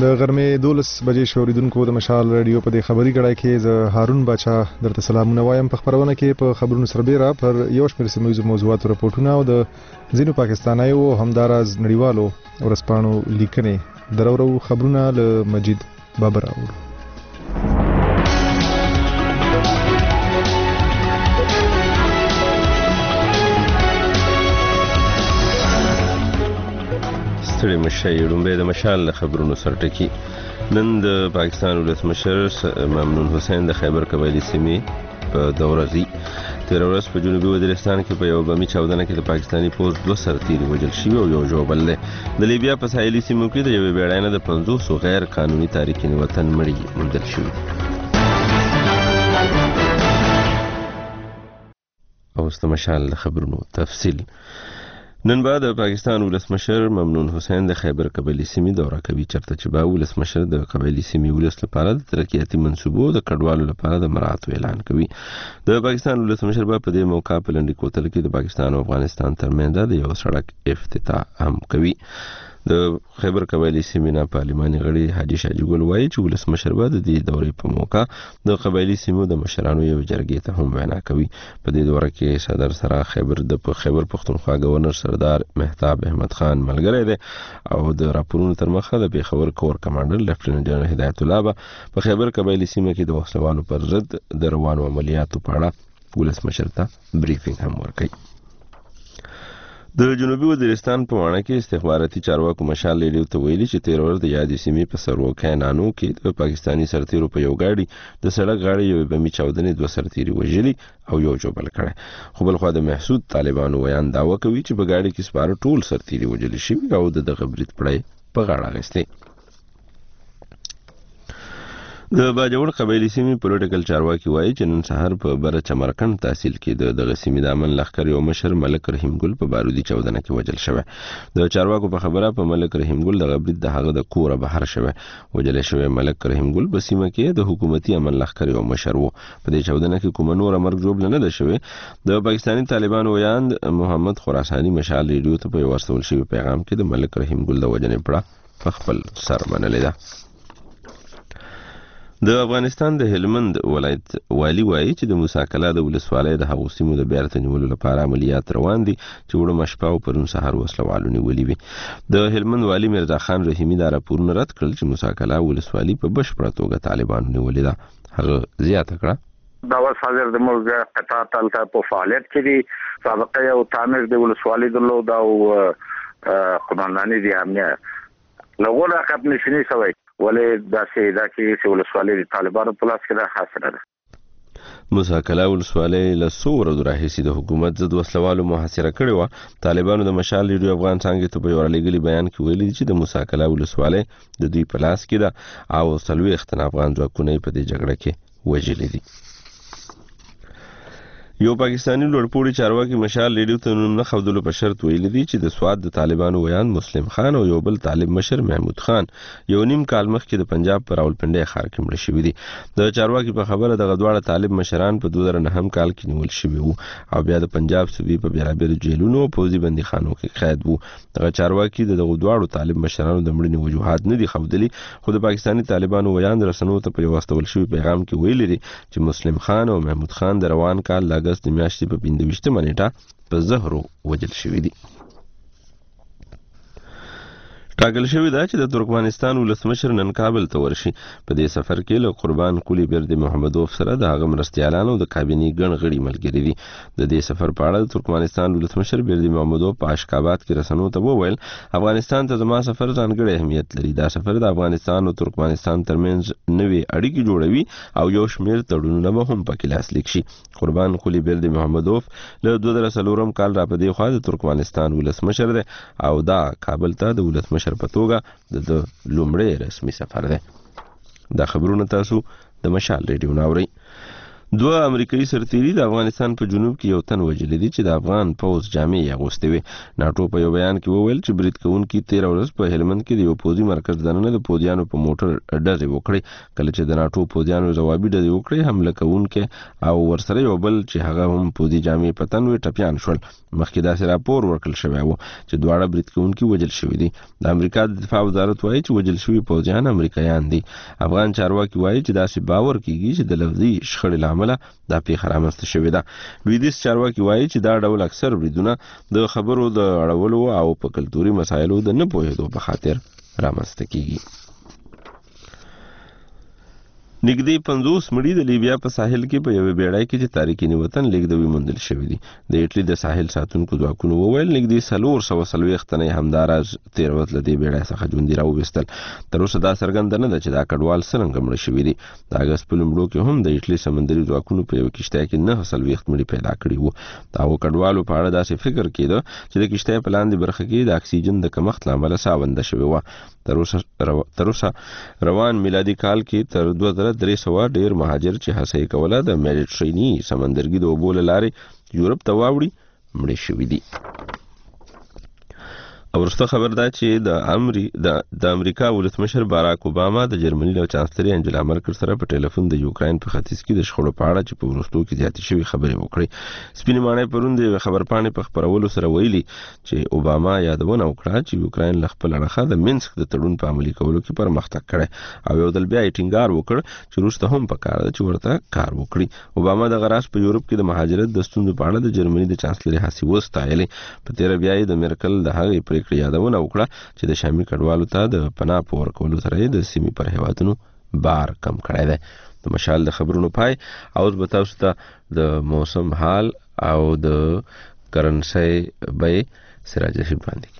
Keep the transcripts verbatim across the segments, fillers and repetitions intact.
د غرمې دولس بجې شو اوریدونکو د مشال رادیو په دې خبري کړای کې ز هارون بچا درته سلامونه وایم. په خبرونه کې په خبرونو سربېره پر یو شمېر سیمه موضوعاتو راپورټونه او د ځینو پاکستانایو همداراز نړیوالو ورسپانو لیکنې درورو خبرونه له مجید بابر اورو. ستړي مشه یړومبې د مشال خبرونو سرټکی. نن د پاکستان ولسمشر ممنون حسین د خیبر قبایلی سیمې په دوره ځي. تیر ورځ په جنوبي وزیرستان کې په یو بمي چاودنه کې د پاکستاني پوځ دوه سرتیري وژل شوي او یو ژوبل دی. د لیبیا په ساحلي سیمو کې د یوې بیړۍ نه د پنځوسو غیر قانوني تارکین وطن مړي موندل شوي. اوس د مشال خبرونو تفصیل. نن بعد د پاکستان ولسمشر ممنون حسین د خیبر قبایلی سیمې دوره کوي، چرته چې با ولسمشر د قبایلی سیمې ولس لپاره د ترقیاتي منصوبو د کډوالو لپاره د مراعاتو اعلان کوي. د پاکستان ولسمشر په دې موقع په لنډي کوتل کې د پاکستان او افغانستان ترمنځ د یو سړک افتتاح هم کوي. د خیبر قبایلی سیمې نه پارلماني غړي حاجي شاجي ګل وایي چې ولسمشر به د دې دورې په موقع د قبایلی سیمو د مشرانو یو جرګې ته هم وینا کوي. په دې دوره کې صدر سره خیبر د خیبر پښتونخوا گورنر سردار مهتاب احمد خان ملګری دی او د راپورونو تر مخه د پیښور کور کمانډر لیفټیننټ جنرال هدایت الله به په خیبر قبایلی سیمه کې د وسلوالو پر ضد د روانو عملیاتو په اړه ولسمشر ته بریفینګ هم ورکړي. د جنوبي وزیرستان په وانه کې استخباراتي چارواکو مشال ریډیو ته ویلي چې تیر ورځ د یادې سیمې په سروکای نانو کې د پاکستاني سرتیرو په یو گاډي د سړک غاړې یو بمي چاودنې دوه سرتیري وژلي او یو جوبل کړی. خو بل خوا د محسود طالبانو ویان داوا کوي چې په گاډي کې سپاره ټول سرتیري وژل شوي او د دغه برید پړی په غاړه اخیستی. د باجوړ قبایلی سیمې پولیټیکل چارواکي وایي چې نن سهار په بره چمرکند تحصیل کې د دغه سیمې د امن لښکر یو مشر ملک رحیم ګل په بارودي چاودنه کې وژل شوی. د چارواکو په خبره په ملک رحیم ګل دغه برید د هغه د کوره بهر شوی. وژل شوی ملک رحیم ګل په سیمه کې د حکومتي امن لښکر یو مشر وو. په دې چاودنه کې کوم نور مرګ جوړ نه ده شوی. د پاکستاني طالبانو ویاند محمد خراساني مشال ریډیو ته په ورسول شوی پیغام کې د ملک رحیم ګل د وژنې پړه په خپل سر منلې ده. د افغانستان د هلمند ولایت والی وایي چې د موسی کلا د ولسوالۍ د هغو سیمو د بیرته نیولو لپاره عملیات روان دي چې وړمه شپه او پرون سهار وسلوالو نیولي وي. د هلمند والی میرزا خان رحیمي دا راپورونه رد کړل چې موسی کلا ولسوالي په بشپړه توګه طالبانو نیولې ده. هغه زیاته کړه دا اوس حاضر د ملک قطاع تلته په فعالیت کې دي. سابقه یو تعمیر د ولسوالۍ درلود او قومانداني د امنیت لغو راکب نشنی شوی ولې دا چې دا کې ولسوالۍ د طالبانو په لاس کې ده حاصله ده. موسی کلا ولسوالۍ له څو ورځو راهیسې د حکومت ضد وسلوالو محاصره کړې وه. طالبانو د مشال ریډیو افغان څانګې ته په یو رالیږلي بیان کې ویلي چې د موسی کلا ولسوالۍ د دوی په لاس کې ده او څلوېښت تنه افغان ځواکونه یې په دې جګړه کې وژلي دي. یو پاکستانی لوړپوړي چارواکي مشال ریډیو ته نوم نه ښودلو په شرط ویلي دي چې د سوات د طالبانو ویاند مسلم خان او یو بل طالب مشر محمود خان یو نیم کال مخکې د پنجاب په راولپنډۍ ښار کې مړه شوي دي. د چارواکي په خبره دغه دواړه طالب مشران په دوه زره نهم کال کې نیول شوي وو او بیا د پنجاب صوبې په بیلابیلو جیلونو او پوځي بندیخانو کې قید وو. دغه چارواکي د دغو دواړو طالب مشرانو د مړینې وجوهات نه دي ښودلي، خو د پاکستاني طالبانو ویاند رسنیو ته په یو واستول شوي پیغام کې ویلي دي چې مسلم خان او محمود خان د روان کال د اګست د میاشتې په پنځه ویشتمه نیټه په زهرو وژل شوي دي. ټاکل شوی ده چې د ترکمنستان ولسمشر نن کابل ته ورشي. په دې سفر کې له قربان قلی برد محمدوف سره د هغه مرستیالانو د کابینې ګڼ غړي ملګري دي. د دې سفر په اړه د ترکمنستان ولسمشر برد محمدوف په اشکاباد کې رسنیو ته وویل افغانستان ته زما سفر ځانګړی اهمیت لري. دا سفر د افغانستان او ترکمنستان ترمنځ نوې اړیکې جوړوي او یو شمېر تړونونه به هم پکې لاسلیک شي. قربان قلی برد محمدوف له دوه زره څلورم کال را په دې خوا د ترکمنستان ولسمشر دی او دا کابل ته د ولسمشر په توګه د لومړی رسمي سفر دی. دا خبرونه تاسو د مشال ریډیو ناورئ. دوه امریکایي سرتیري د افغانستان په جنوب کې یو تن وژلي دي چې د افغان پوځ جامې اغوستې وې. ناټو په یو بیان کې وویل چې برید کوونکي تیر ورځ په هلمند کې د یو پوځي مرکز دننه د پوځیانو په موټر ډزې وکړې. کله چې د ناټو پوځیانو ځوابي ډزې وکړې، حمله کوونکي او ورسره یو بل چې هغه هم پوځي جامې په تن وې ټپیان شول. مخکې داسې راپور ورکړل شوی و چې دواړه برید کوونکي وژل شوي دي. د امریکا د دفاع وزارت وایي چې وژل شوي پوځیان امریکایان دي. افغان چارواکي وایي چې داسې باور کیږي چې د لفظي شخړې له امله دا پیښه رامنځته شوې ده. لویدیځ چارواکي وایي چې دا ډول اکثر بریدونه د خبرو د اړولو او په کلتوري مسایلو د نه پوهېدو په خاطر رامنځته کیږي. نږدې پنځوس مړي د لیبیا په ساحل کې په یوې بیړۍ کې چې تارکین وطن لیږدوي موندل شوي دي. د ایټلي د ساحل ساتونکو ځواکونو وویل نږدې څلور سوه څلوېښت تنې همداراز تېر ورځ له دې بیړۍ څخه ژوندي راوویستل. تر اوسه دا څرګنده نه ده چې دا کډوال څرنګه مړه شوي دي. د اګست په لومړو کې هم د ایټلي سمندري ځواکونو په یوه کښتۍ کې نهه څلوېښت مړي پیدا کړي وو. د هغو کډوالو په اړه داسې فکر کېده چې د کښتۍ په لاندې برخه کې د اکسیجن د کمښت له امله ساه بنده شوې وه. تر اوسه روان میلادي کال کې تر دوه زره درې سوه ډېر مهاجر چې هڅه یې کوله د میډیټریني سمندرګي د اوبو له لارې یورپ ته واوړي مړه شوي دي. وروسته خبر ده چې د امری د امریکا ولسمشر باراک اوباما د جرمني له چانسلري انجلا مرکل سره په ټلیفون د یوکراین په ختیځ کې د شخړو په اړه چې په وروستو کې زیاتې شوي خبرې وکړې. سپینې ماڼۍ پرون د خبرپاڼې په خپرولو سره ویلي چې اوباما یادونه وکړه چې یوکراین له خپل اړخه د مینسک د تړون په عملي کولو کې پرمختګ کړی او یو ځل بیا یې ټینګار وکړ چې وروسته هم پکار ده چې ورته کار وکړي. اوباما دغه راز په یورپ کې د مهاجرت د ستونزو په اړه د جرمني د چانسلري هڅې وستایلې. په تېره بیا یې د مرکل د هغې پرېکړې یادونه وکړه چې د شامي کډوالو ته د پناه په ورکولو سره د سیمې پر هیوادونو بار کم کړی دی. د مشال د خبرونو پای. اوس به تاسو ته د موسم حال او د کرنسۍ بیې سراج رشید باندې.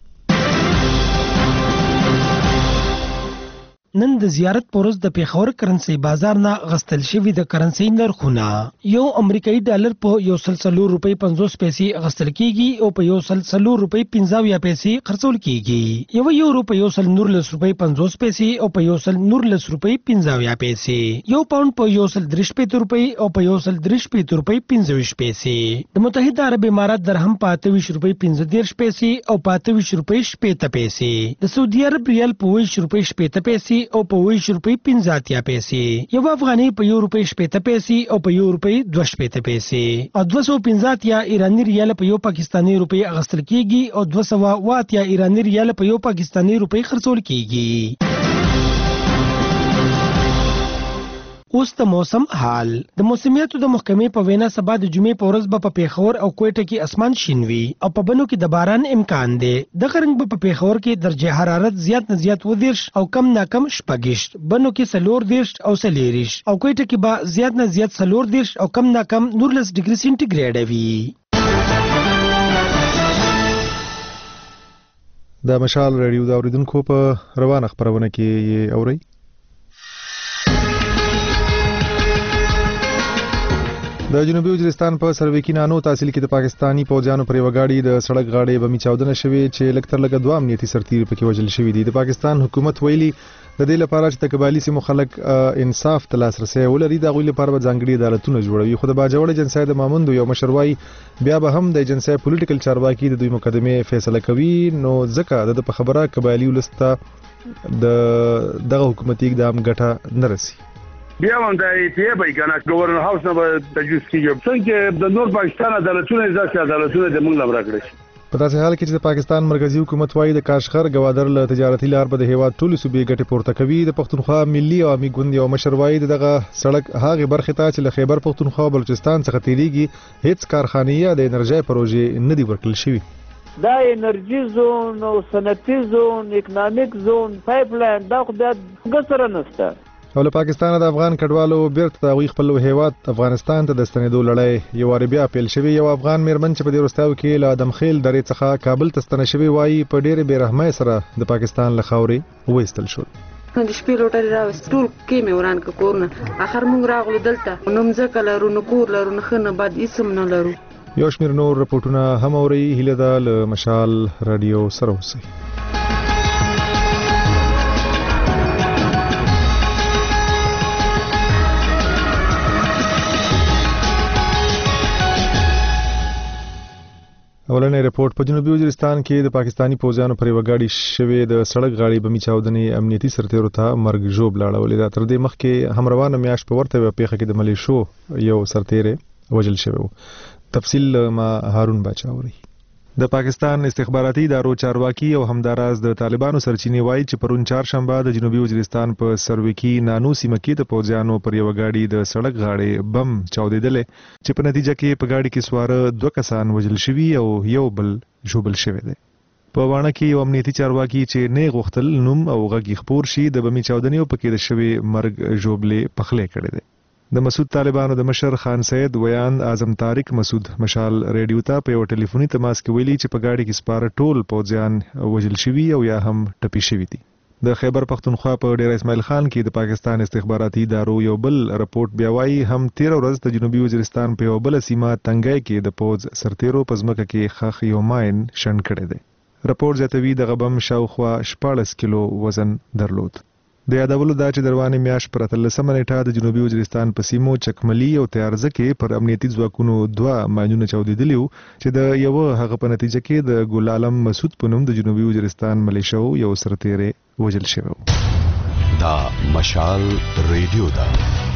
نن د زیارت پورز د پیښور کرنسي بازار نه غستل شوی د کرنسي نرخونه یو امریکایي ډالر په یو سل څلور روپۍ پنځوس پیسې غستل کیږي او په یو سل څلور روپۍ پنځه پیسې خرڅول کیږي. یو یورو په یو سل نورلس روپۍ پنځوس پیسې او په یو سل نورلس روپۍ پنځه پیسې. یو پاوند په یو سل درې شپېته روپۍ او په یو سل درې شپېته روپۍ پنځه پیسې. د متحده عرب امارات درهم په اته ویشت روپۍ پنځه دېرش پیسې او په اته ویشت روپۍ شپېته پیسې. د سعودي عرب ریال په ویشت روپۍ شپېته پیسې او په ویشت روپۍ پنځه اتیا پیسې. یو افغاني په یو روپۍ شپېته پیسې او په یو روپۍ دوه شپېته پیسې. او دوه سوه پنځه اتیا ایراني ریال په یو پاکستاني روپۍ اخیستل کیږي او دوه سوه اوه اتیا ایراني ریال په یو پاکستاني روپۍ خرڅول کیږي. اوس د موسم حال. د موسمیاتو د محکمې په وینا سبا د جمعې په ورځ به په پیښور او کوټه کې اسمان شین وي او په بنو کې د باران امکان دی. دغه رنګ به په پیښور کې درجه حرارت زیات نه زیات و دیرش او کم نه کم شپږیشت، بنو کې څلور دیرش او څلېرویشت او کوټه کې به زیات نه زیات څلور دیرش او کم نه کم نولس ډګري سینټیګریډ وي. د مشال رادیو د اوریدونکو په روانه خبرونه کې یې اوري. د جنوبي وزیرستان په سرویکی نانو تحصیل کې د پاکستانی پوځیانو پر یو غاډي د سړک غاډي بمي چاودنه شوې چې لکتر لګ دوه امنیتي سرتیر پکې وژل شوی دي. د پاکستان حکومت ویلي د دې لپاره چې تکبالي سیمو خلک انصاف ته لاسرسي ولري د غوي لپاره به ځانګړي عدالتونه جوړوي. خو د باجوړ جنسای د ماموند یو مشروي بیا به هم د جنسای پولیټیکل چارواکي د دوی مقدمه فیصله کوي. نو ځکه د په خبره کبالي ولسته د دغه حکومتي اقدام ګټه نه رسي. بیا هم د ایټي به کنه گورنر هاوس نه به تجویز کیږي څنګه د نور پاکستان عدالتونه ځکه عدالتونه د موږ لپاره کړی. په داسې حال کې چې د پاکستان مرکزی حکومت وايي د کاشغر گوادر له تجارتي لار په د هیواد ټولو صوبې ګټه پورته کوي. د پښتونخوا ملي عوامي ګوند یو مشر وايي دغه سړک هغه برخه ته چې له خیبر پښتونخوا بلوچستان څخه تیریږي هیڅ کارخانه یا د انرژي پروژې نه دی ورکړل شوی. دا انرژي زون او صنعتي زون اکونومیک زون پایپ لاین دا خو د ګسره نشته. او له پاکستان د افغان کډوالو بیرته د خپل هیواد افغانستان ته د ستنېدو لړۍ یو بیا پیل شوی. یو افغان میرمن چې په دې وروستیو کې له ادمخیل درې څخه کابل ته ستنه شوی وایي په ډېرې بې رحمۍ سره د پاکستان له خاورې وایستل شول. د شپې لوټري راوست ټول کې مې وران ک کورنه اخر مونږ راغلو دلته نو مځکه لرو نو کور لرو نه خنه بعد اسم نه لرو. یو شمېر نور رپورټونه هم اوري. هیله ده له مشال رادیو سره اوسئ. اولنې رپورت په جنوبي وزیرستان کې د پاکستانی پوځیانو پر یوه ګاډي شوې د سړک غاړې بمي چاودنې امنیتي سرتیرو ته مرګ ژوبله اړولې ده. تر دې مخکې هم روانه میاشت په ورته یوه پیښه کې د ملیشو یو سرتیری وژل شوی و. تفصیل ما هارون باچا اوري. د پاکستان استخباراتي ادارو چارواکي او همداراز د طالبانو سرچینې وایي چې پرون چهارشنبه د جنوبي وزیرستان په سروکي نانو سیمه کې د پوځیانو پر یوه ګاډي د سړک غاړې بم چاودېدلی چې په نتیجه کې په ګاډي کې سواره دوه کسان وژل شوي او یو بل ژوبل شوی دی. په واڼه کې یو امنیتي چارواکي چې نه غوښتل نوم او غږ خپور شي د بمي چاودنې په کې د شوي مرګ ژوبلې پخلی کړی دی. د مسعود طالبانو د مشر خان سید ویان اعظم طارق مسعود مشال ریډیو ته په یو ټلیفوني تماس کې ویلي چې په ګاډي کې سپاره ټول پوځیان وژل شوي او یا هم ټپي شوي دي. د خیبر پختونخوا په ډیر اسماعیل خان کې د پاکستان استخباراتي ادارو یو بل رپورت بیا وایي هم تیر ورځ د جنوبي وزیرستان په یو بل سیمه تنګای کې د پوځ سرتیرو په ځمکه کې خخ یو ماین شنډ کړی دی. رپورت زیاتوي د غبم شاوخوا شپاړس کیلو وزن درلود. د یادولو دا چې د روانې میاشت پر اتلسمه نیټه د جنوبي وزیرستان په سیمو چکملي او تیارزه کې پر امنیتي ځواکونو دوه ماینونه چاودېدلي وو چې د یوه هغه په نتیجه کې د ګل عالم مسعود په نوم د جنوبي وزیرستان ملیشو یو سرتیری وژل شوی و. دا مشال ریډیو دا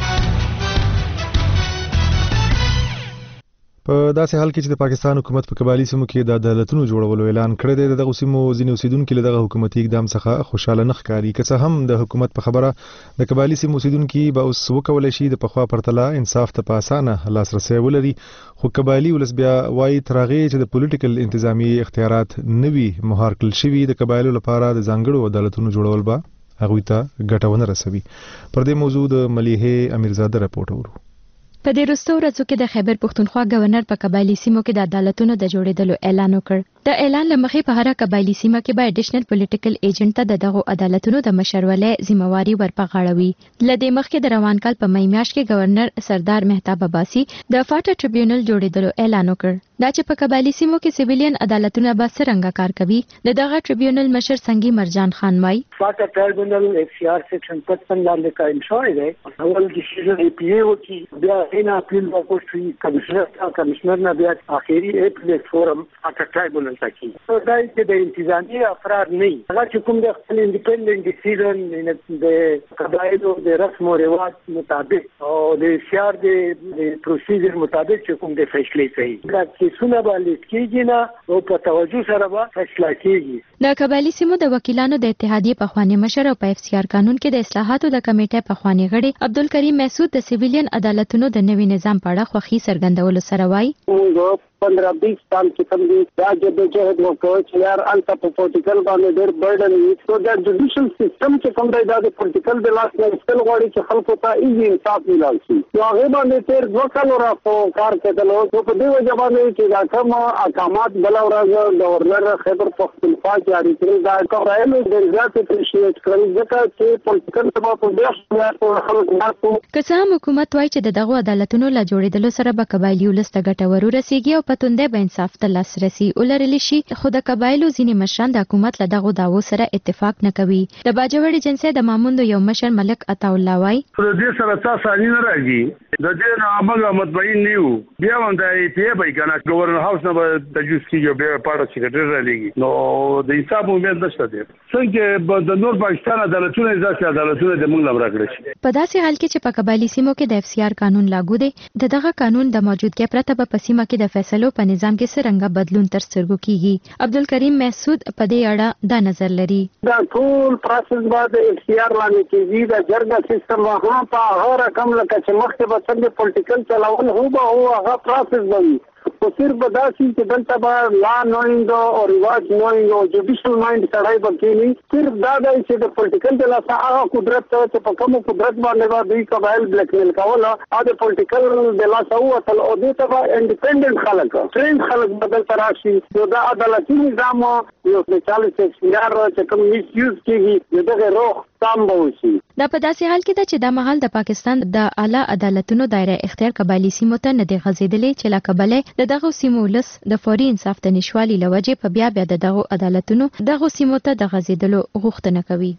په داسې حال کې چې د پاکستان حکومت په قبایلی سیمو کې د عدالتونو جوړولو اعلان کړی دی، دغه سیمو ځینې اوسیدونکي له دغه حکومتي اقدام څخه خوشاله نه ښکاري. که څه هم د حکومت په خبره د قبایلی سیمو اوسیدونکي به اوس وکولی شي د پخوا پرتله انصاف ته په اسانه لاسرسی ولري، خو قبایلی ولس بیا وایي تر هغې چې د پولیټیکل انتظامی اختیارات نه وي مهار کړل شوي، د قبایلو لپاره د ځانګړو عدالتونو جوړول به هغوی ته ګټه ونه رسوي. پر دې موضوع د ملیحې امیرزاده رپورټ اورو. په دې وروستو ورځو کې د خیبر پختونخوا گورنر په قبایلی سیمو کې د عدالتونو د جوړېدلو اعلان وکړ. د اعلان لمخې په هر قبایلی سیمه کې به اډیشنل پولیټیکل ایجنټ ته د دغو عدالتونو د مشرولۍ ذمہواری ورپغاړوي. لدې مخکې د روان کال په مې میاشت کې گورنر سردار مهتاب عباسي د فاټا ټریبیونل جوړېدلو اعلان وکړ. دا چې په قبایلی سیمو کې سیویلین عدالتونه به څرنګه کار کوي، د دغه ټریبیونل مشر سنگي مرجان خان وايي فاټا ټریبیونل ایف سی آر سیکشن پچپن باندې قائم شوی دی. اول ډیسیژن ای پی ای وکي، بیا ان اپیل وکړي کمشنر ته، کمشنر نه بیا اخیری اپیل فورم فاټا ټریبیونل ته کی. نو دا چې د انتظامی افراد نه هغه چې کوم د خپل انډیپندنت ډیسیژن د قبایلو د رسم او رواج مطابق او د سی آر د پروسیجر مطابق چې کوم د فیصله کوي سونه باندې کېږي نه او په توجه سره به فیصله کېږي. د قبایلی سیمو د وکیلانو د اتحادیې پخوانی مشر او په اف سی آر قانون کې د اصلاحاتو د کمیټې پخوانی غړي عبدالکریم محسود د سیویلین عدالتونو د نوي نظام په اړه خوښي څرګندولو سره وایي پندرہ بیس سال کې کم دي دا جدوجہد وکړو چې یار الته په پولیټیکل باندې ډېر برډن وي. سو دا جوډیشل سیستم چې کوم دی دا د پولیټیکل د لاس نه استل غواړي چې خلکو ته ایزي انصاف ملال شي. نو هغه باندې تیر دوه کالو راځو کار کېدل او په دې وجه باندې چې دا کوم احکامات بل ورځ گورنر خیبر پختونخوا جاری کړل دا کارایلو د ریاست اپریشیټ کړل ځکه چې پولیټیکل سبا په ډېر خلکو مارکو که څه هم حکومت وایي چې د دغو عدالتونو لا جوړېدلو سره به قبایلی ولس ته ګټه ورسیږي او په توندې به انصاف ته لاسرسی ولرلی شي، خو د قبایلو ځینې مشران د حکومت له دغو دعوو سره اتفاق نه کوي. د باجوړي جنسي د ماموندو یو مشر ملک عطاالله وایي د دې سره تاسو نه راځي د دې نه عمل مطمئن نه یو. بیا هم د ای پی ای به کنه گورنر هاوس نه به د جوس کیږي بیا پاره سیکریټری راځي نو د حساب امید نشته دي څنګه د نور پاکستان عدالتونه ځکه عدالتونه د موږ لپاره کړی. په داسې حال کې چې په قبایلی سیمو کې د اف سی آر قانون لاګو دی، د دغه قانون د موجودګۍ پرته به په سیمه کې د فیصلو په نظام کې څرنګه بدلون تر سترګو کیږي. عبدالکریم محسود په دې اړه دا نظر لري. دا ټول پروسس باندې اف سی آر باندې کیږي د جرګه سیستم هغه په هر رقم لکه چې مخکې به څنګه پولیټیکل چلاول هو به هو هغه پروسس دی. خو صرف به داسې چې دلته به لا نوینګ او رواج نوینګ او جوډیشل مایند سړی به کېني. صرف دا دی چې د پولیټیکل د لاسه هغه قدرت چې په کومو قدرت باندې به دوی قبایل بلیکمیل کوله او د پولیټیکل د لاسه ووتل او دې ته به انډیپینډنټ خلک ټرین خلک به دلته راشي. نو دا عدالتي نظام یو سپیشل اختیار چې کوم میس یوز کېږي د دغه روغ تام به وشي. دا په داسې حال کې ده چې دا مهال د پاکستان د اعلی عدالتونو دایره اختیار قبایلی سیمو ته نه دی غځېدلی چې له کبله د دغو سیمو ولس د فوري انصاف ته نشوالي له وجې په بیا بیا د دغو عدالتونو دغو سیمو ته د غځېدلو غوښتنه کوي.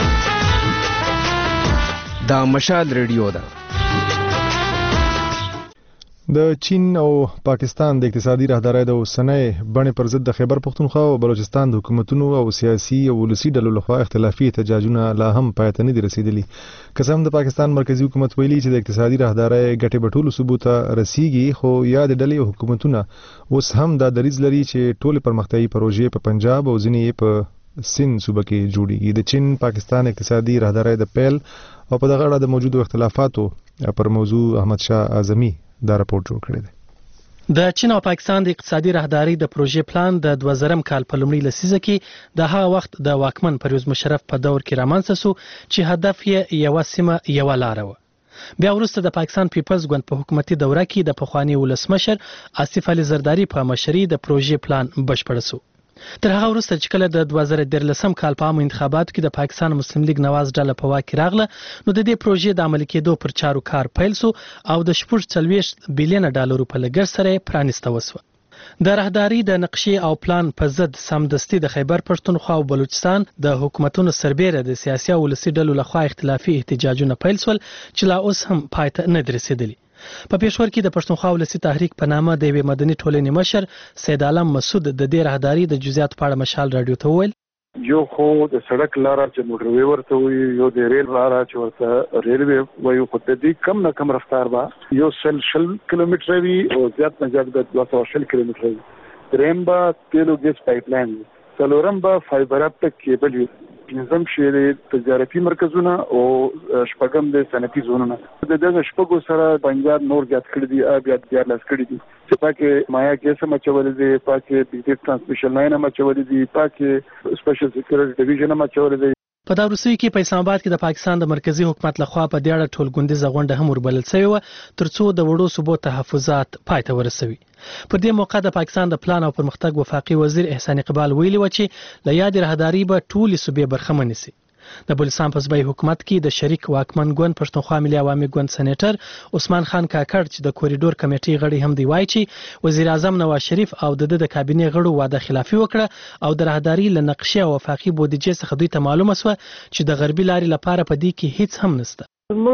دا مشال ریډیو ده. د چین او پاکستان د اقتصادي راهدارۍ د اوسنۍ بڼې پر ضد د خیبر پختونخوا او بلوچستان د حکومتونو او سیاسي او ولسي ډلو لخوا اختلافي احتجاجونه لا هم پای ته نه دي رسیدلي. که څه هم د پاکستان مرکزی حکومت ویلي چې د اقتصادي راهدارۍ ګټې به ټولو صوبو ته رسیږي، خو یا د ډلې او حکومتونه اوس هم دا دریځ لري چې ټولې پرمختیایي پروژې په پنجاب او ځینې په سند صوبه کې جوړیږي. د چین پاکستان اقتصادي راهدارۍ د پیل او په دغه اړه د موجودو اختلافاتو پر موضوع احمد شاه اعظمي دا راپورټ جوړ کړی دی. د چین او پاکستان د اقتصادي راهدارۍ د پروژې پلان د دوه زره کال په لومړۍ لسیزه کې د هغه وخت د واکمن پرویز مشرف په دور کې رامنځته شو چې هدف یې یو سیمه یو لار و. بیا وروسته د پاکستان پیپلز ګوند په حکومتي دوره کې د پخوانی ولسمشر آصف علي زرداری په مشرۍ د پروژې پلان بشپړ شو. تر هغه وروسته چې کله د دوه زره دیارلسم کال په عامو انتخاباتو کې د پاکستان مسلم لیگ نواز ډله په واک کې راغله، نو د دې پروژې د عملي کېدو پر چارو کار پیل شو او د شپږ څلوېښت بیلیونه ډالرو په لګښت سره پرانیسته وسوه. د راهدارۍ د نقشې او پلان په ضد سمدستي د خیبر پښتونخوا او بلوچستان د حکومتونو سربیره د سیاسي او ولسي ډلو لخوا اختلافي احتجاجونه پیل شول چې لا اوس هم پای ته نه دي رسیدلي. په پېښور کې د پښتونخوا ولسي تحریک په نامه د یوې مدني ټولنې مشر سید عالم مسعود د دې راهدارۍ د جزئیاتو په اړه مشال رادیو ته وویل: یو خو د سړک لاره چې موټروي ورته وي، یو د ریل لاره چې ورته ریلوي وایي، خو د دې کم نه کم رفتار به یو سل شل کیلومتر وي او زیات نه زیات د دوه سوه شل کیلومتر وي. دریم به تیلو ګیس پایپ لاین وي. څلورم به فایبر اپټک کیبل وي. پنځم شی د تجارتي مرکزونه او شپږم د صنعتي زونونه. د دغه شپږو سره پنجاب نور زیات کړي دي، اب یاد دیارلس کړي دي چې پاکه مایا ګیس مچولې دي، پاکه بجلی ترانسمیشن لاین مچولې دي، پاکه سپیشل سکیورټي ډیویژن مچولې دي. په دا وروستیو کې په اسلام آباد کې د پاکستان د مرکزی حکومت لخوا په دې اړه ټولګوندیزه غونډه هم وربلل شوې وه ترڅو د وړو صوبو تحفظات پای ته ورسوي. پر دې موقع د پاکستان د پلان او پرمختګ وفاقي وزیر احسان اقبال ویلي و چې له یادې راهدارۍ به ټولې صوبې برخمنې شي. د بلوچستان په صوبایي حکومت کې د شریک واکمن ګوند پښتونخوا ملي عوامي ګوند سېنیټر عثمان خان کاکړ چې د کوریډور کمیټې غړي هم دی وایي چې وزیر اعظم نواز شریف او د د کابینې غړو واده خلافي وکړه او د راهدارۍ له نقشې او وفاقي بودیجې څخه دوی ته معلومه شوه چې د غربي لارې لپاره په دې کې هیڅ هم نشته.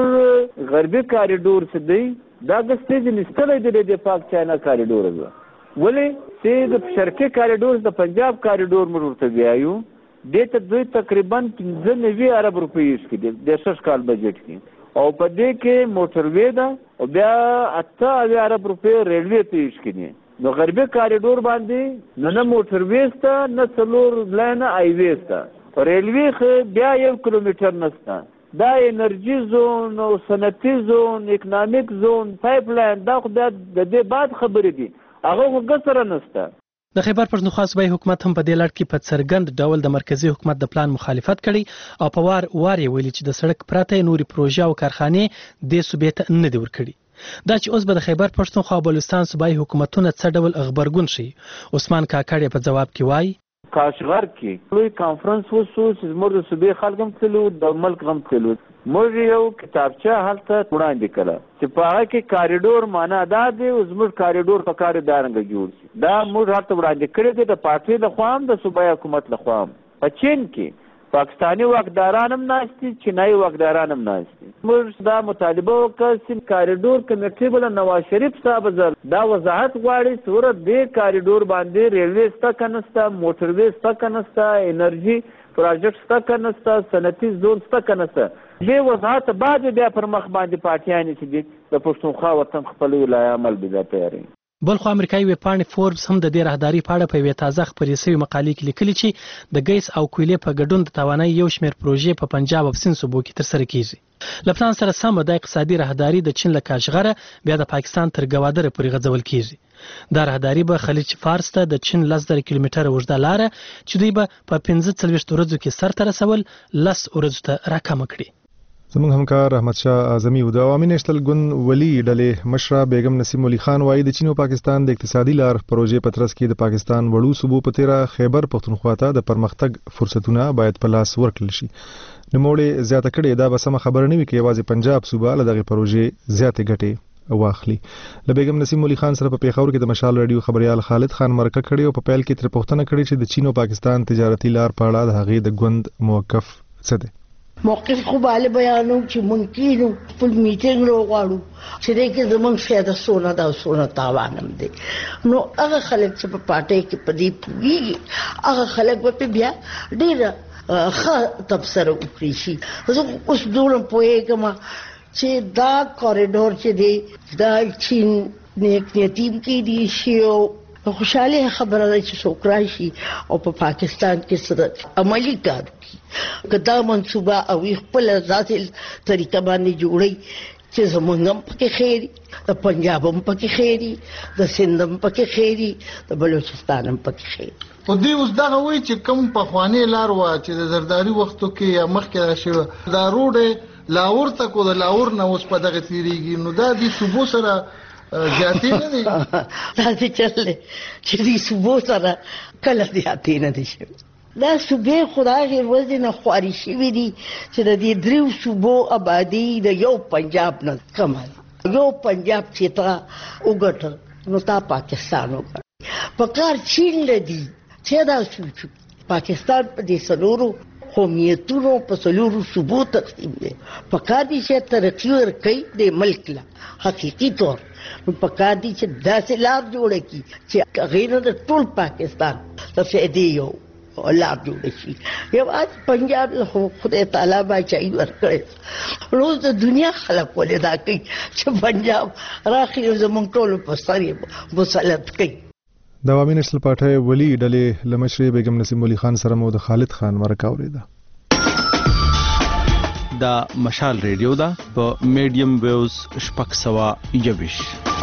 موږ غربي کاریډور څه دی دا د سټیج نستلې دی د پاک چاینا کاریډور دی، ولې چې د شرقي کاریډور د پنجاب کاریډور موږ ورته وایو. دې ته دوی تقریبا پنځه نوي ارب روپۍ یې کړي د شش کال بجټ کې، او په دې کې موټروي ده او بیا اته اویا ارب روپۍ ریلوي ته یې کړي. نو غربي کاریډور باندې نه نه موټروي سته نه څلور لین هایوي سته، ریلوي خو بیا یو کیلومتر نشته. دا انرژي زون او صنعتي زون، اکنامیک زون، پایپ لاین دا خو د دې بعد خبرې دي، هغه خو ګسره نشته. د خیبر پښتونخوا صوبایي حکومت هم په دې لړ کې په څرګند ډول د مرکزی حکومت د پلان مخالفت کړي او په وار وار یې ویلي چې د سړک پرته نوري پروژې او کارخانې دې صوبې ته نه دي ورکړي. دا چې اوس به د خیبر پښتونخوا او بلوچستان صوبایي حکومتونه څه ډول غبرګون شي. عثمان کاکړ په جواب کې وایي: کاشغر کې لوی کانفرنس وسو چې زموږ د صوبې خلک هم تللو، د ملک هم تللو. موږ یو کتابچه هلته وړاندې کړه چې په هغه کې کاریډور معنا دا دی او زموږ کاریډور په کار دارنګه جوړ شي. دا موږ هلته وړاندې کړی دی د پارټۍ لخوا هم د صوبایي حکومت لخوا هم. په چین کې پاکستاني واکداران هم ناست دي، چینایي واکداران هم ناست دي. موږ دا مطالبه وکړه چې کاریډور کمیټې بله نواز شریف صاحب زر دا وضاحت غواړي چې ورته دې کاریډور باندې ریلوې شته که نشته، موټروي شته که نشته، انرژي پروجیکټ شته که نشته، صنعتي زون شته که نشته. دې وضاحت بعد بیا پر مخ باندې پارټیانې چې دي د پښتونخوا وطن خپل ولایه عمل بیا تیاروي. بلخو امریکایي ویبپاڼې فوربس هم د دې راهدارۍ په اړه په یوې تازه خپرې شوې مقالې کې لیکلي چې د ګیس او کویلې په ګډون د توانایي یو شمېر پروژې په پنجاب او سند صوبو کې ترسره کیږي. له پلان سره سمه د اقتصادي راهدارۍ د چین له کاشغره بیا د پاکستان تر ګوادره پورې غځول کیږي. دا راهدارۍ به خلیج فارس ته د چین لس زره کیلومتره اوږده لاره چې دوی به په پنځه څلوېښت ورځو کې سرته رسول لس ورځو ته راکمه کړي. زموږ همکار احمد شاه اعظمي او د عوامي نېشنل ګوند ولي ډلې مشره بیگم نسیم علي خان وايي د چین او پاکستان د اقتصادي لار پروژې په ترڅ کې د پاکستان وړو صوبو په تیره خیبر پښتونخوا ته د پرمختګ فرصتونه باید په لاس ورکړل شي. نوموړې زیاته کړې دا به سمه خبره نه وي چې یوازې پنجاب صوبه له دغې پروژې زیاتې ګټې واخلي. له بیگم نسیم علي خان سره په پیښور کې د مشال رادیو خبريال خالد خان مرکه کړې او په پیل کې تر پوښتنه کړې چې د چین او پاکستان تجارتي لار په اړه د هغې د ګوند موقف څه دی. موقف خو باندې بیانو چې ممکن خپل میټینګ وغواړو چې دې کې زمونږ فایده سونه دا سونه تاوانم دي نو هغه خلک چې په پټه کې پدې پوي هغه خلک په بیا ډیر ښه تبصره وکړي شي زه اوس دولم پوهېږم چې دا کوریډور چې دی دا چین نیک نیتیم کې دی شي او خوشاله خبره ده چې څوک راشي او په پاکستان کې څه عملی کار وکړي کدا منصوبه او خپل ذاتي طریقه باندې جوړي چې زمونږ هم پکې خیری د پنجاب هم پکې خیری د سند هم پکې خیری د بلوچستان هم پکې خیری په دې اوس دغه وایي چې کم پخواني لار و چې د زرداری وختو کې یا مخکې راشي دا روډ لاور ته کو د لاور نه اوس په دغه تیریږي نو دا د صوبو سره زیاتې نه دي دا چې چلې چې د صوبو سره کله زیاتې نه دي شوي دا صوبې خدای ورځې نه خواري شوي دي چې د دې دریو صوبو آبادي د یو پنجاب نه کم یو پنجاب چې تا وګټه نو تا پاکستان وګټه په کار چین لدی چې دا سوچو پاکستان په دې سلورو قومیتونو په سلورو صوبو تقسیم دی په کار دي چې ترقی ورکړي د ملک لا حقيقي طور په کار دي چې داسې لار جوړه کی چې غیر د ټول پاکستان ته فائدې یو لار جوړه شي یو اج پنجاب له خدای تعالی باچای ورکړي روز د دنیا خلک ولې دا کوي چې پنجاب راخي زمونږ ټول په ساري مسلط کوي د عوامي نسل پارټي ولی ډلې لمشري بیگم نسیم ولی خان سره مو د خالد خان مرکه اوریده دا مشال ریډیو دا په میډیم ویوز شپږ سوه یویش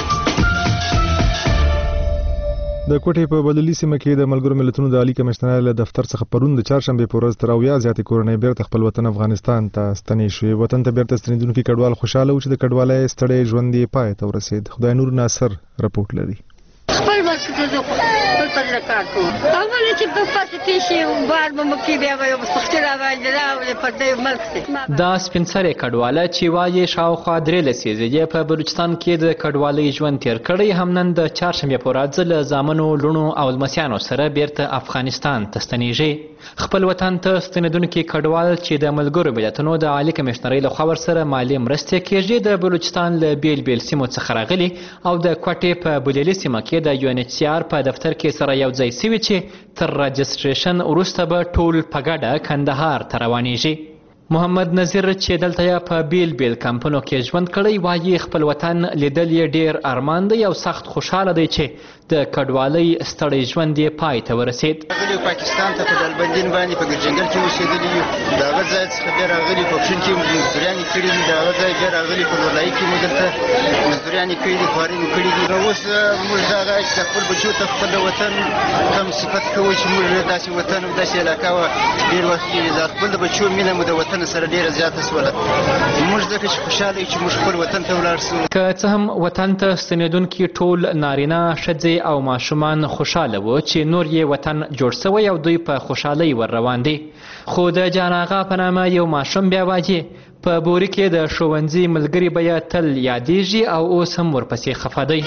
د کوټې په بدلي سیمه کې د ملګرو ملتونو د عالی کمشنر له دفتر څخه پرون د چهارشنبه په ورځ تر اویا زیاتې کورنۍ بیرته خپل وطن افغانستان ته ستنې شوې وطن ته بیرته ستنېدونکي کډوال خوشاله و چې د کډوالۍ ستړی ژوند یې پای ته ورسېد خدای نور ناصر رپورټ لري خپل وخت ته زه خپل پر کار کوم اول چې په پاتې کې شي بار به مکه بیا به مستخته راوړل راوړل په دې ملک دا سپینسره کډواله چې وايي شاوخوا درې لسیزې په بلوچستان کې د کډوالۍ ژوند تیر کړی هم نن د چهارشنبه په ورځ له زامنو لونو او لمسیانو سره بیرته افغانستان ته ستنېږي خپل وطن ته ستنېدونکي کډوال چې د ملګرو ملتونو د عالی کمشنرۍ له خوا ورسره مالي مرستې کېږي د بلوچستان له بیل بیل سیمو څخه راغلي او د کوټې په بولیلي سیمه کې د یو ان ایچ سی آر په دفتر کې سره یو ځای سوي چې تر راجستریشن وروسته به ټول په ګډه کندهار ته روانېږي محمد نذیر چې دلته په بیل بیل کمپونو کې ژوند کړی وایي خپل وطن لیدل یې ډیر ارمان دی او سخت خوشاله دی چې د کډوالۍ ستړی ژوند یې پای ته ورسېد راغلي پاکستان ته په ډلبندین باندې په ګرجنګل کې اوسېدلي یو د هغه ځای څخه بیا راغلي په پښین کې مزدوریانې کړي دي د هغه ځای بیا راغلي په لولایي کې مو دلته مزدوریانې کړي دي خوارۍ مو کړي دي نو اوس موږ دغه چې د خپل بچو ته خپل وطن کم صفت کوو چې موږ داسې وطن او داسې علاقه وه ډېر وخت کې د خپل د بچو مینه مو د وطن سره ډیره زیاته شوله موږ ځکه چې خوشحاله یو چې موږ خپل وطن ته ولاړ شو که څه هم وطن ته ستنېدونکي ټول نارینه ښځې او ماشومان خوشحاله وو چې نور یې وطن جوړ شوی او دوی په خوشحالۍ ور روان دي خو د جان آغا په نامه یو ماشوم بیا وایي په بوري کې د ښوونځي ملګري به یې تل یادېږي او اوس هم ورپسې خفه دی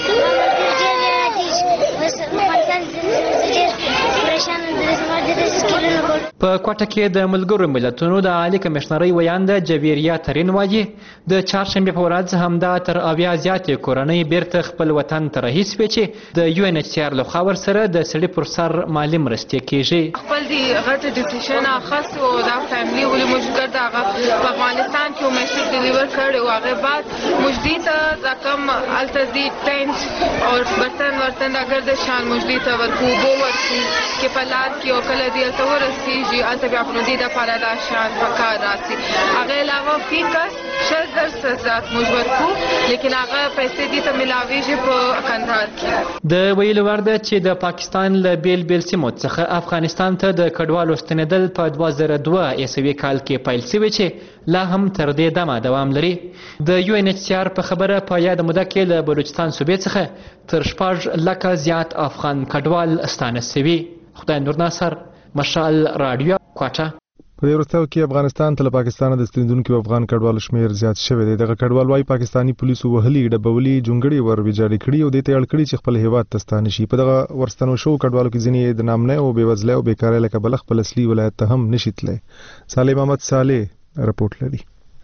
په کوټه کې د ملګرو ملتونو د عالی کمشنرۍ ویانده جویریا ترین وایي د چهارشنبه په ورځ همدا تر اویا زیاتې کورنۍ بیرته خپل وطن ته رهي سوې چې د یو ان ایچ سی آر له خوا ورسره د سړي پر سر مالي مرستې کېږي خپل دې هغه ته ډیسیشن اخیست او دا فیملی ولې موږ ګرځه هغه په افغانستان کې میسج ډیلیور کړی او هغه بعد مجدي ته رقم التزی ټینټ او برتن ورتن اگر د شان مجدي ته ورکو بو ورکو کې په لار کې او کله دې ته ورسیږي الته بیا په دې د لپاره دا شان پکار راځي هغه علاوه فیکس شل درصد زیات موږ ورکو لیکن هغه پیسې دې ته ملاويږي په کندهار کې د ویلو ورده چې د پاکستان له بیل بیل سیمو څخه افغانستان ته د کډوالو ستنېدل په دوه زره دوه عیسوي کال کې پیل شوی چې لا هم تر دې دمه دوام لري د یو ان ایچ سی آر په خبره په یاد موده کې له بلوچستان صوبې څخه تر شپږ لکه زیات افغان کډوال ستانه شوي خدای نور ناصر مشال رادیو کوټه په دې وروستیو کې افغانستان ته له پاکستان د ستنېدونکو افغان کډوالو شمېر زیات شوی دی دغه کډوال وايي پاکستاني پولیسو وهلي ډبولي جونګړې ور ویجاړې کړي او دې ته اړ کړي چې خپل هیواد ته ستانه شي په دغه ورستنو شو کډوالو کې ځینې د نامنه او بېوزله او بیکارۍ له کبله خپل اصلي ولایت ته هم نشي تللی صالح محمد صالح رپورټ لري.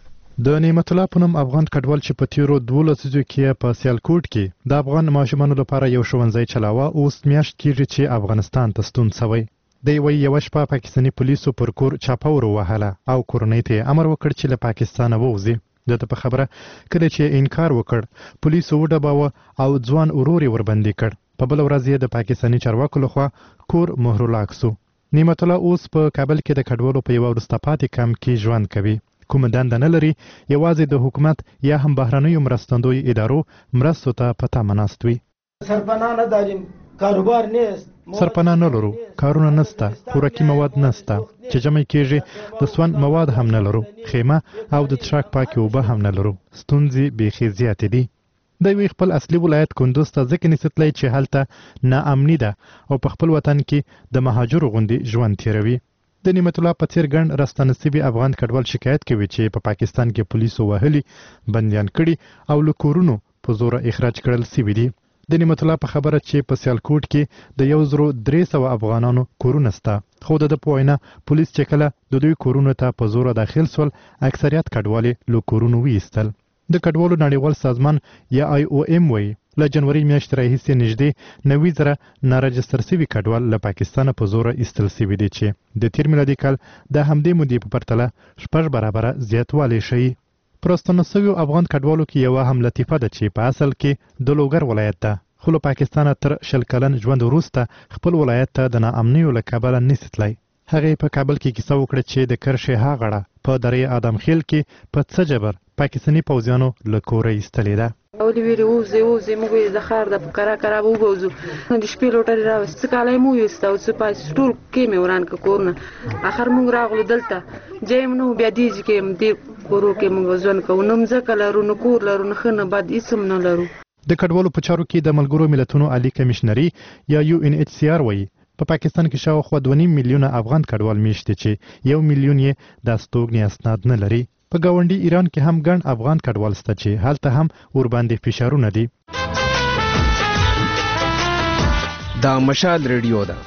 د نعمت الله پونم افغان کډوال چې په تیرو دوه لسیزو کې په سیالکوټ کې د افغان ماشومانو لپاره یو ښوونځی چلاوه، اوس میاشت کېږي چې افغانستان ته ستون شوی. دی وایي یوه شپه پاکستاني پولیسو پر کور چاپه ور ووهله او کورنۍ ته امر وکړ چې له پاکستانه ووځي. دته په خبره کله چې انکار وکړ، پولیسو وډباوه او ځوان ورور یې وربندي کړ. په بل ورځ یې د پاکستاني چارواکو لخوا کور مهرلاک سو. نعمت الله اوس په کابل کې د کډوالو په یوه وروسته پاتې کمپ کې ژوند کوي. کوم دنده نه لري، یوازې د حکومت یا هم بهرنیو مرستندوی ادارو مرستو ته په تمه ناست وي. سرپناه نه داریم، کاروبار نیست، سرپناه نه لرو، کارونه نسته، خوراکي مواد نسته، چې جمع کېږي د سون مواد هم نه لرو، خیمه او د څښاک پاکې اوبه هم نه لرو. ستونزې بیخي زیاتې دي. د یوې خپل اصلي ولایت کندوز ته ځکه نسبت لري چې هلته ناامني ده او په خپل وطن کې د مهاجرو غوندې ژوند تیروي. د نعمت الله په څېر ګڼ راستنسبي افغان کډوال شکایت کوي چې په پاکستان کې پولیسو وهلي، بندیان کړي او له کورونو په زوره اخراج کړل سوي دي. د نعمت الله په خبره چې په سیالکوټ کې د یو زرو درې سوه افغانانو کورونه سته، خو د ده په وینا پولیس چې کله د دوی کورونو ته په زوره داخل سول، اکثریت کډوال یې له کورونو ویستل. د کډوالو نړیوال سازمان یا آی او ایم وایي له جنوري میاشتې راهیسې نږدې نوي زره نارجستر سوي کډوال له پاکستانه په زوره ایستل سوي دي چې د تیر میلادي کال د همدې مودې په پرتله شپږ برابره زیاتوالی ښیي. په راستنه سویو افغان کډوالو کې یوه هم لطیفه ده چې په اصل کې د لوګر ولایت ده، خو له پاکستانه تر شل کلن ژوند وروسته خپل ولایت ته د ناامنیو له کبله نسي تللی. هغې په کابل کې کیسه وکړه چې د کرښې ها غاړه په درې ادم خیل کې په څه جبر پاکستاني پوځیانو له کوره ایستلې ده. اولې ویلې ووځئ ووځئ، موږ ویل د ښار ده په کرا کرا به وبوځو. د شپې لوټرې راوست، څه کالی مو ویسته او څه پاسې ټول کې مې وران کړه کورونه. اخر موږ راغلو دلته جیم نو بیا دې کې دې کورو کې موږ ژوند کوو، نه مځکه لرو، نه کور لرو، نه ښه نه بد هېڅ هم نه لرو. د کډوالو په چارو کې د ملګرو ملتونو عالي کمیشنري یا یو ان ایچ سی آر وایي په پاکستان کې شاوخوا دوه نیم میلیونه افغان کډوال میشت دي چې یو میلیون یې د استوګنې اسناد نه لري. په ګاونډي ایران کې هم ګڼ افغان کډوال شته چې هلته هم ورباندې فشارونه دي. دا مشال ریډیو ده.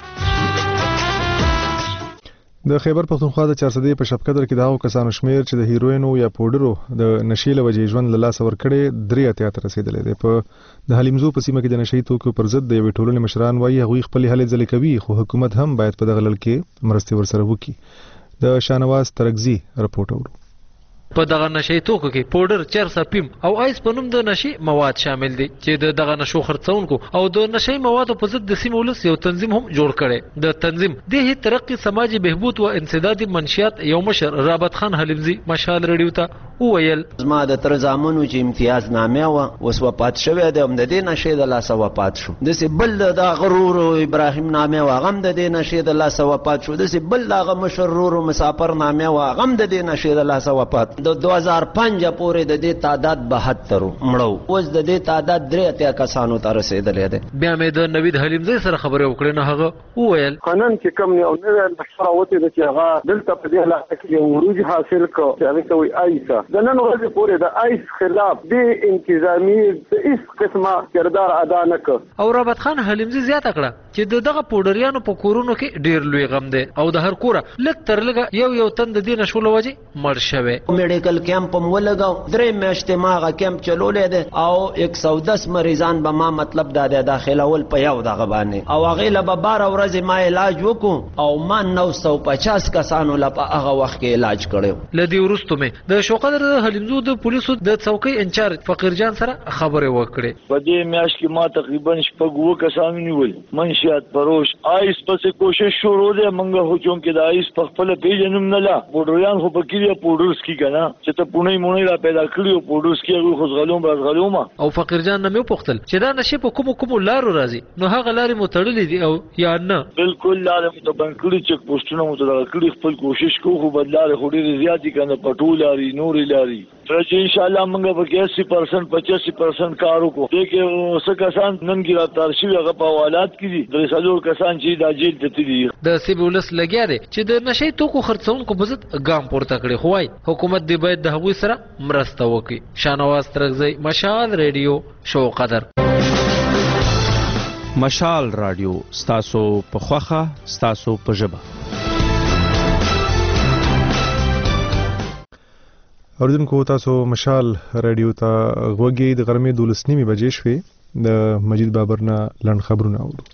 د خیبر پښتونخوا د چارسدې په شپقدر کې د هغو کسانو شمیر چې د هیروینو یا پوډرو د نشې له وجې ژوند له لاسه ورکړی درې اتیا ته رسېدلی دی. په د حلیمزو په سیمه کې د نشهیي توکو پر ضد د یوې ټولنې مشران وایي هغوی خپلې هلې ځلې کوي، خو حکومت هم باید په دغه لړ کې مرستې ورسره وکړي. د شاهنواز ترکزي رپورټ اورو. په دغه نشي توکو کې پودر، چرس، پیم او آیس په نوم د نشي مواد شامل دي چې د دغه نشو خرڅونکو او د نشي موادو په ضد د سیمې ولس یو تنظیم هم جوړ کړي. د تنظیم د ترقی سماجی بهبود او انسدادي منشیات یو مشر رابط خان حلیمزي مشال ریډیو ته وویل زما د تر زامنو چې امتیاز نامه و اوس وفات شوی دی، هم د دې نشي د لاسه وفات شو. داسې بل د غرور ابراهیم نامه و هغه هم د دې نشي د لاسه وفات شو. داسې بل دغه مشر رور مسافر نامه و هغه هم د دې نشي د لاسه وفات. د دوه هزار پنځه پورې د دې تعداد بهتر مړو، اوس د دې تعداد درې اتیا کسانو ته رسېدلی دی. بیا مې د نوید حلیمزي سره خبرې وکړې، نه هغه وویل قانون چې کوم نه او نوې نشره وته د چې هغه دلته په دې علاقه کې یو عروج حاصل کړ چې هغه ته وایي آیسا. د نن ورځې پورې د آیس خلاف د انتظامی د هیڅ قسمه کردار ادا نه کړ. او رابط خان حلیمزي زیاته کړه چې د دغه پوډریانو په کورونو کې ډیر لوی غم دی او د هر کوره لږ تر لږه یو یو تن د دې نشو له وجې مړ شوی. میډیکل کیمپ هم ولګاو، درې میاشتې ما هغه کیمپ چلولی دی او یک سو دس مریضان به ما مطلب دا دی داخلول په یو دغه باندې او هغې له به باره ورځې ما علاج وکړو او ما نو سو پچاس کسانو له په هغه وخت کې علاج کړی. له دې وروستو مې د شوقدر حلیمزو د پولیسو د څوکۍ انچارج فقیر جان سره خبرې وکړې. په دې میاشت کې ما تقریبا شپږ اووه کسانو نیول، منشیات فروش آیس پسې کوشش شروع دی. موږ خو چونکې د آیس په خپله پیژنم نه لا پوډریان خو په کې پوډر سکي که نه چې ته پونۍ مونۍ را پیدا کړي او پوډر سکي هغوی خو زغلوم را زغلوم. او فقیر جان نه مې وپوښتل چې دا نشې په کومو کومو لارو راځي، نو هغه لارې مو تړلې دي او یا نه؟ بالکل لارې مو ته بند کړي، چک پوسټونه مو ته دغه کړي، خپل کوشش کوو خو بد لارې خو ډېرې زیاتې که نه پټو لارې نورې لارې تر چې انشاءالله موږ به کې اسی پرسنټ پچاسی پرسنټ کار وکړو. دې کې څه کسان نن ګرفتار شوي هغه په حوالات کې دي، درې څلور کسان چې دا جیل ته تللي دي. د سیمې ولس لګیا دی چې د نشي توکو خرڅونکو په ضد ګام پورته کړي، خو وایي حکومت دې باید د هغوی سره مرسته وکړي. شاهنواز ترکزی مشال ریډیو شوقدر. مشال رادیو ستاسو په خوخه ستاسو په ژبه. اوریدونکو تاسو مشال رادیو ته غوږی د غرمې دولس نیمې بجې شوې د مجید بابر نه لنډ خبرونه اورو.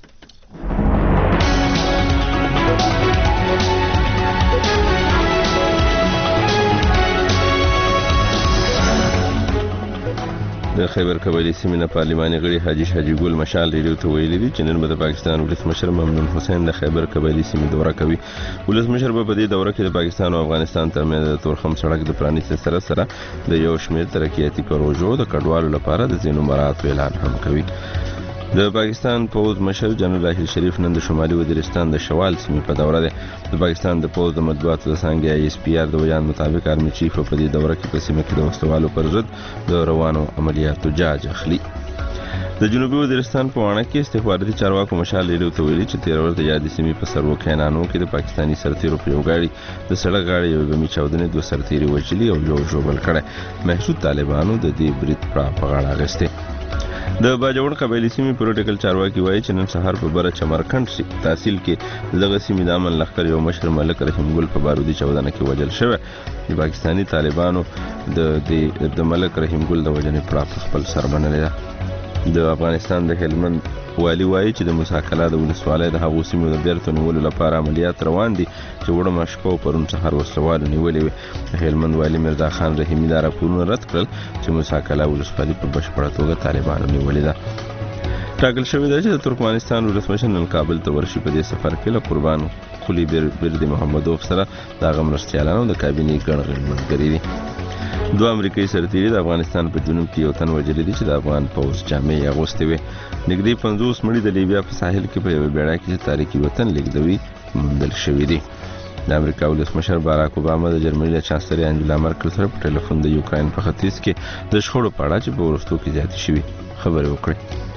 د خیبر قبایلی سیمې نه پارلماني غړي حاجی حاجی ګل مشال ریډیو ته ویلي دي چې نن به د پاکستان ولسمشر ممنون حسین د خیبر قبایلی سیمې دوره کوي. ولسمشر به په دې دوره کې د پاکستان او افغانستان ترمنځ د تورخم سړک د پرانیستو سره سره د یو شمېر ترقیاتي پروژو د کډوالو لپاره د ځینو مراتبو اعلان هم کوي. د پاکستان پوز مشر جنرال راحیل شریف نن د شمالي وزیرستان د شوال سیمې په دوره ده. د پاکستان د پوز د مطبوعاتو د څانګې آی اس پی آر د بیان مطابق آرمي چیف په دې دوره کې په سیمه کې د وسلوالو پر ضد د روانو عملیاتو جاج اخلي. د جنوبي وزیرستان په وانه کې استخباراتي چارواکو مشال ریډیو ته ویلي چې تیر ورځ د یادې سیمې په سرو کینانو کې د پاکستاني سرتیرو په یو غاړي د سړک غاړې یو بمي چاودنې دوه سرتیري وژلي او یو ژوبل کړی. محسود طالبانو د دې برید په غاړه اخیسته. د باجوړ قبایلی سیمې پولیټیکل چارواکي وایي چې نن سهار په بره چمرکند تحصیل کې دغه سیمې د امن لښکر یو مشر ملک رحیم ګل په بارودي چاودنه کې وژل شوی. د پاکستاني طالبانو د د ملک رحیم ګل د وژنې پړه په خپل سر منلې ده. د افغانستان د هلمند والی وایي چې د مساکله د ولسوالۍ د هغو سیمو د بیرته نیولو لپاره عملیات روان دي چې وړمه شپه پرون سهار وسلوالو نیولې وې. د هلمند والی مرزا خان رحیمي دا راپورونه رد کړل چې مساکله ولسوالي په بشپړه توګه طالبانو نیولې ده. ټاکل شوی دی چې د ترکمنستان ولسمشر نن کابل ته ورشي. په دې سفر کې له قربان خلی برد محمدوف سره د هغه مرستیالانو د کابینې ګڼ غړي ملګري دي. دوه امریکایي سرتیري د افغانستان په جنوب کې یو تن وژلي دي چې د افغان پوځ جامې یې اغوستې وې. نږدې پنځوس مړي د لیبیا په ساحل کې په یوه بیړۍ کې چې تاریخي وطن لیږدوي موندل شوي دي. د امریکا ولسمشر باراک اوباما د جرمني له چانسلر انجلا مرکل سره په ټلیفون د یوکراین په ختیځ کې د شخړو په اړه چې په وروستو کې زیاتې شوي خبرې وکړې.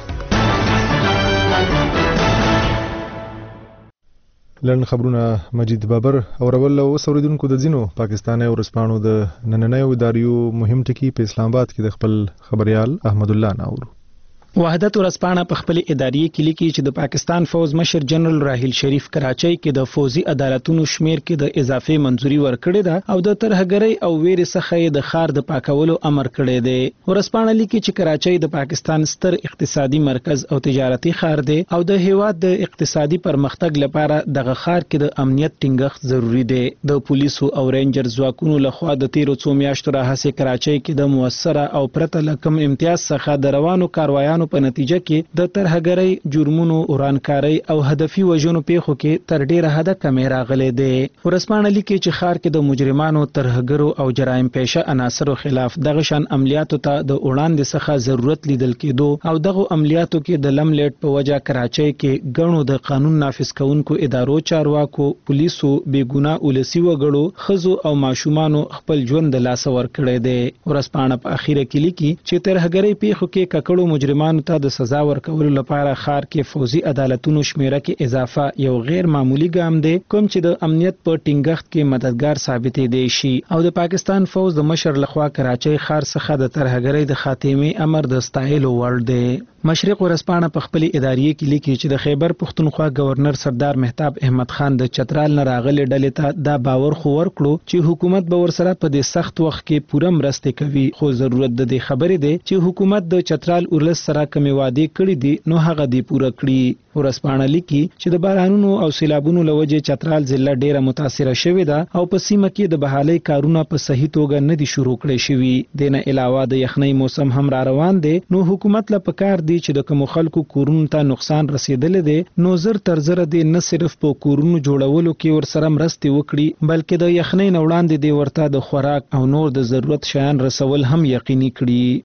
لنډ خبرونه مجید بابر او رول او اوریدونکو د ځینو پاکستاني ورسپانو د نننیو اداریو مهم ټکی په اسلام آباد کې د خپل خبريال احمد الله ناور. وحدت ورسپانه په خپل اداري کې لیکي چې د پاکستان فوز مشر جنرال راحیل شریف کراچۍ کې د فوزي عدالتونو شمیر کې د اضافي منځوري ورکړې ده او د ترهګرۍ او ویرې څخه د خار د پاکولو امر کړی دی. ورسپانه لیکي چې کراچۍ د پاکستان ستر اقتصادي مرکز او تجارتي خار دی او د هیواد د اقتصادي پرمختګ لپاره دغه خار کې د امنیت ټینګښت ضروری دی. د پولیسو او رینجر ځواکونو لخوا د تیرو څو میاشتو راهیسې کراچۍ کې د موثره او پرته له کوم امتیاز څخه د روانو کاروایانو په نتیجه کې د ترهګرۍ، جرمونو، ورانکارۍ او هدفي وژنو پیښو کې تر ډیره حده کمی راغلی دی. ورسپانه لیکي چې ښار کې د مجرمانو، ترهګرو او جرایم پیشه عناصرو خلاف دغه شان عملیاتو ته د وړاندې څخه ضرورت لیدل کېدو او دغه عملیاتو کې د لملیټ په وجه کراچۍ کې ګڼو د قانون نافذ کوونکو ادارو، چارواکو، پولیسو، بیګناه ولسی وګړو، ښځو او ماشومانو خپل ژوند د لاسه ورکړی دی. ورسپانه په اخیره کې لیکي چې ترهګرۍ پیښو کې ککړو مجرمانو ته د سزا ورکولو لپاره خار کې فوزي عدالتونو شمیره کې اضافه یو غیر معمولی ګام دی کوم چې د امنیت په ټینګښت کې مددگار ثابتې دی شي او د پاکستان فوز د مشر لخوا کراچۍ خار څخه د ترهګرۍ د خاتمې امر د ستایلو وړ دی. مشرق ورسپانه په خپل ادارې کې لیکي چې د خیبر پښتونخوا گورنر سردار مهتاب احمد خان د چترال نه راغلي ډلې ته دا باور خو ورکړو چې حکومت به ورسره په دې سخت وخت کې پوره مرسته کوي، خو ضرورت د دې خبرې دی چې حکومت د چترال ولس سره کومې وعده کړې دي نو هغه دی پوره کړي. ورسپانه لیکي چې د بارانونو او سیلابونو لوجه چترال ضلع ډیره متاثره شوې ده او په سیمه کې د بحالي کارونه په صحیح توګه نه دي شروع کړي شوي. دنه علاوه د یخنۍ موسم هم را روان دی نو حکومت له پکار دی چې د کوم خلکو کورونو ته نقصان رسیدلې دی نو زر تر زر دی نه صرف په کورونو جوړولو کې ورسره مرستې وکړي بلکې د یخنۍ نه وړاندې دی ورته د خوراک او نور د ضرورت شیان رسول هم یقیني کړي.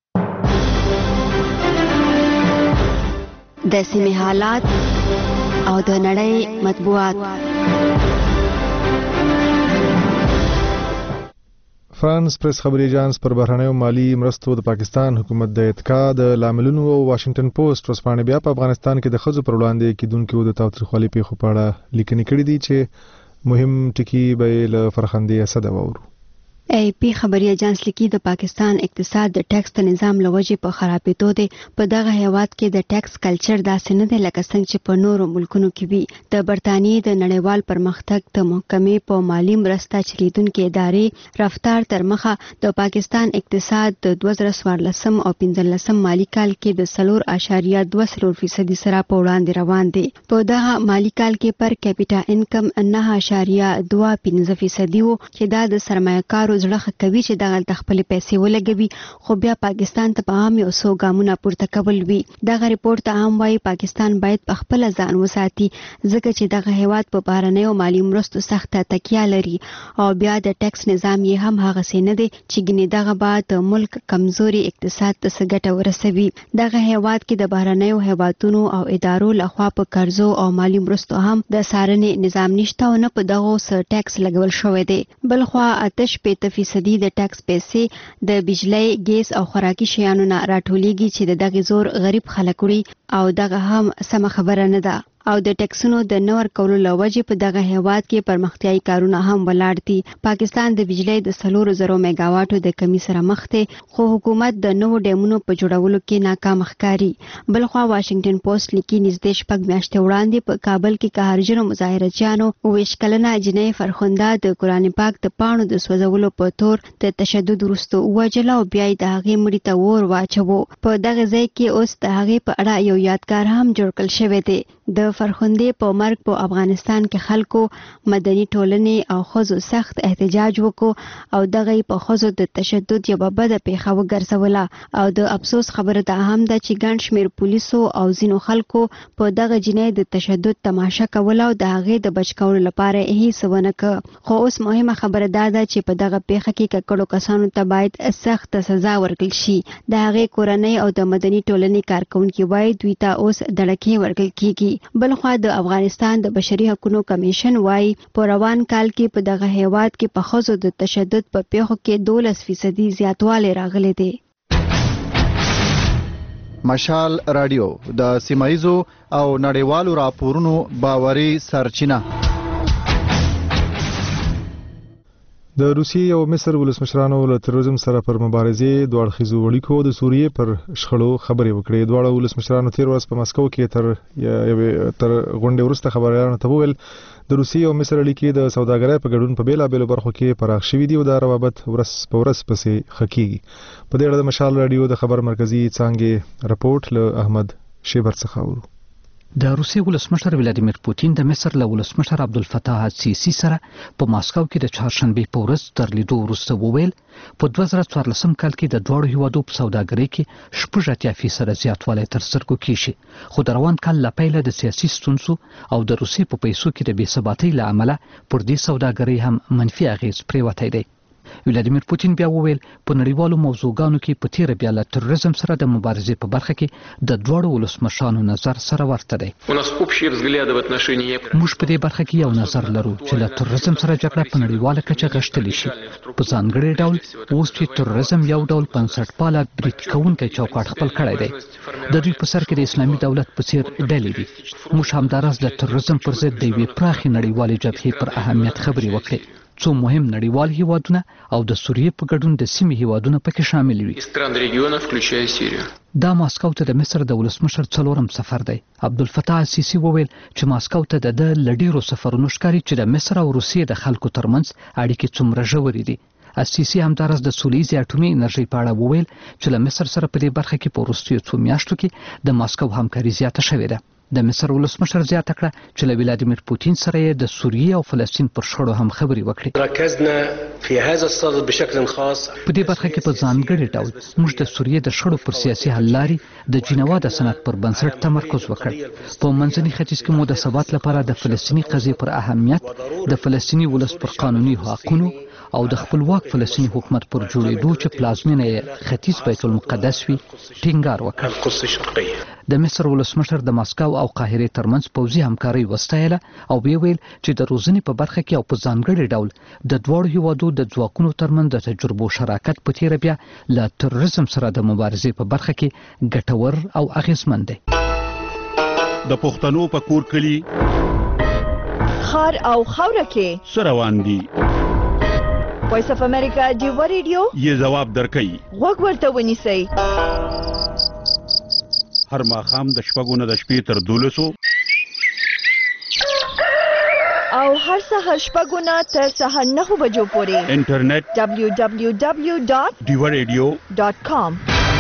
د سیمې حالات او د نړۍ مطبوعات. فرانس پریس خبري اژانس پر بهرنیو مالی مرستو د پاکستان حکومت د اتکا د لاملونو او واشنگټن پوسټ ورسپانه بیا په افغانستان کې د خځو پر وړاندې کېدونکو د تاوتریخوالي پیښو په اړه لیکنې کړې دي چې مهم ټکی به له فرخندې اسد وورو. ای پی خبري اجانس لیکي د پاکستان اقتصاد د ټیکس د نظام لوجې په خرابېدو دی. په دغه هیواد کې د ټیکس کلچر داسې نه دی لکه څنګه چې په نورو ملکونو کې وي. د برتانیې د نړیوال پرمختګ د محکمې په مالی مرسته چلیدونکو ادارې رفتار تر مخه د پاکستان اقتصاد د دوه زره څوارلسم او پنځلسم مالی کال کې د څلور اعشاریه دوه څلور فیصدي سره په وړاندې روان دی. په دغه مالی کال کې پر کیپټا انکم نه اعشاریه دوه پنځه فیصدي وو چې دا د سرمایه‌کارو زړه کوي چې دغه خپل پیسې ولګوي، خو بیا پاکستان ته په عام یو څو ګامونه پورته کول وي. دغه ریپورت ته هم وایي پاکستان باید په خپل ځان وساتي ځکه چې دغه هیواد په بهرنیو مالی مرستو سخته تکیه لري او بیا د ټیکس نظام یې هم هغه څه نه دی چې ګنې دغه بعد د ملک کمزوري اقتصاد ته څه ګټه ورسوي. دغه هیواد کې د بهرنیو هیوادونو او ادارو لخوا په قرضو او مالی مرستو هم د څارنې نظام نشته او نه په دغه څه ټیکس لګول شوی دی. بلخوا اتش پېته فیصدي د ټیکس پیسې د بجلی، ګیس او خوراکي شیانو نه راټولیږي چې د دغه زور غریب خلک وړي او دغه هم سم خبره نه ده. او د ټیکسونو د نور کولو لوجې په دغه هیواد کې پرمختیايي کارونه هم ولاړ دي. پاکستان د بجلی د څلور زره میگاواټو د کمی سره مخ دی، خو حکومت د نوو ډیمونو په جوړولو کې ناکام ښکاري. بلخوا واشنگټن پوسټ لیکي نږدې شپږ میاشتې وړاندې په کابل کې قهرجنو مظاهرچیانو اوویشت کلنه جنۍ فرخنده د قرآن پاک د پاڼو د سوځولو په تور د تشدد وروسته ووژله او بیا یې د هغې مړي ته اور واچوه. په دغه ځای کې اوس د هغې په اړه یو یادګار هم جوړ کړل شوی دی. د فرخندې په مرګ په افغانستان کې خلکو، مدني ټولنې او ښځو سخت احتجاج وکړو او دغه په ښځو د تشدد یوه بده پیښه وګرځوله. او د افسوس خبره دا هم ده چې ګڼ شمېر پولیسو او ځینو خلکو په دغه جنۍ د تشدد تماشه کوله او د هغې د بچ کولو لپاره یې هیڅ ونه کړ. خو اوس مهمه خبره دا ده چې په دغه پیښه کې ککړو کسانو ته باید سخت سزا ورکړل شي. د هغې کورنۍ او د مدني ټولنې کارکونکي وایي دوی ته اوس دړکې ورکړل کیږي. بلخوا د افغانستان د بشري حقوقو کمیشن وایي په روان کال کې په دغه هیواد کې په ښځو د تشدد په پیښو کې دولس فیصدي زیاتوالی راغلی دی. مشال رادیو د سیمایزو او نړیوالو راپورونو باوري سرچینه. د روسیې او مصر ولسمشرانو له تروریزم سره پر مبارزې دوه اړخیزو اړیکو د سوریې پر شخړو خبرې وکړې. دواړه ولسمشرانو تیر ورځ په مسکو کې تر تر غونډې وروسته خبريالانو ته وویل د روسیې او مصر اړیکې د سوداګرۍ په ګډون په بیلابېلو برخو کې پراخ شوي دي او دا روابط ورځ په ورځ پسې ښه کیږي. په دې اړه د مشال رادیو د خبر مرکزي څانګې رپورټ له احمد شیبر څخه اورو. د روسیې ولسمشر ولادیمیر پوتین د مصر له ولسمشر عبدالفتاح السیسی سره په ماسکو کې د چهارشنبې په ورځ تر لیدو وروسته وویل په دوه زره څوارلسم کال کې د دواړو هیوادو په سوداګرۍ کې شپږ اتیا فیصده زیاتوالی تر سترګو کېږي، خو د روان کال له پیله د سیاسي ستونزو او د روسیې په پیسو کې د بې ثباتۍ له امله پر دې سوداګرۍ هم منفي اغیز پرېوتی دی. ولادیمیر پوتین بیا وویل په نړیوالو موضوعګانو کې په تیره بیا له تروریزم سره د مبارزې په برخه کې د دواړو ولسمشرانو نظر سره ورته دی. موږ په دې برخه کې یو نظر لرو چې له تروریزم سره جګړه په نړیواله کچه غښتلی شي. په ځانګړي ډول اوس چې تروریزم یو ډول بنسټپاله برید کوونکی چوکاټ خپل کړی دی، د دوی په سر کې د اسلامي دولت په څیر ډلې دي. موږ همداراز د تروریزم پر ضد د یوې پراخې نړیوالې جبهې پر اهمیت خبرې وکړې. څو مهم نړیوال هیوادونه او د سوریې په ګډون د سیمې هیوادونه پکې شامل وي. دا ماسکو ته د مصر د ولسمشر څلورم سفر دی. عبدالفتاح السیسی وویل چې ماسکو ته د د لډیرو سفرونو ښکاري چې د مصر او روسیې د خلکو ترمنځ اړیکې څومره ژورې دي. السیسی همدارس د سولیزي اټومي انرژي په اړه وویل چې له مصر سره په دې برخه کې په وروستیو څو میاشتو کې د ماسکو همکاري زیاته شوې ده. د مصر ولسمشر زیاته کړه چې له ولادیمیر پوتین سره یې د سوریې او فلسطین پر شخړو هم خبرې وکړې. په دې برخه کې په ځانګړي ډول موږ د سوریې د شخړو پر سیاسي حل لارې د جنیوا د سند پر بنسټ تمرکز وکړ. په منځني ختیځ کې مو د ثبات لپاره د فلسطیني قضیې پر اهمیت، د فلسطیني ولس پر قانوني حقوقو او د خپلواک فلسطیني حکومت پر جوړېدو چې پلازمینه یې ختیځ بیت المقدس وي ټینګار وکړ. د مصر ولسمشر د ماسکو او قاهرې ترمنځ پوځي همکاري وستایله او ویل چې د روزنې په برخه کې او په ځانګړي ډول د دواړو هیوادو د ځواکونو ترمنځ د تجربو شراکت په تیره بیا له تروریزم سره د مبارزې په برخه کې ګټور او اغیزمن دی. د پښتنو په کور کلی خار او خوره کې سروان دي وایس اف امریکا ډیو ریډیو یې جواب درکړي. غوږ ورته ونیسئ. هر ماښام د شپږو نه د شپې تر دولسو او هر سهار شپږو نه تر سهار نهو بجو پورې انټرنیټ دبلیو دبلیو دبلیو ډاټ ډیو ریډیو ډاټ کام.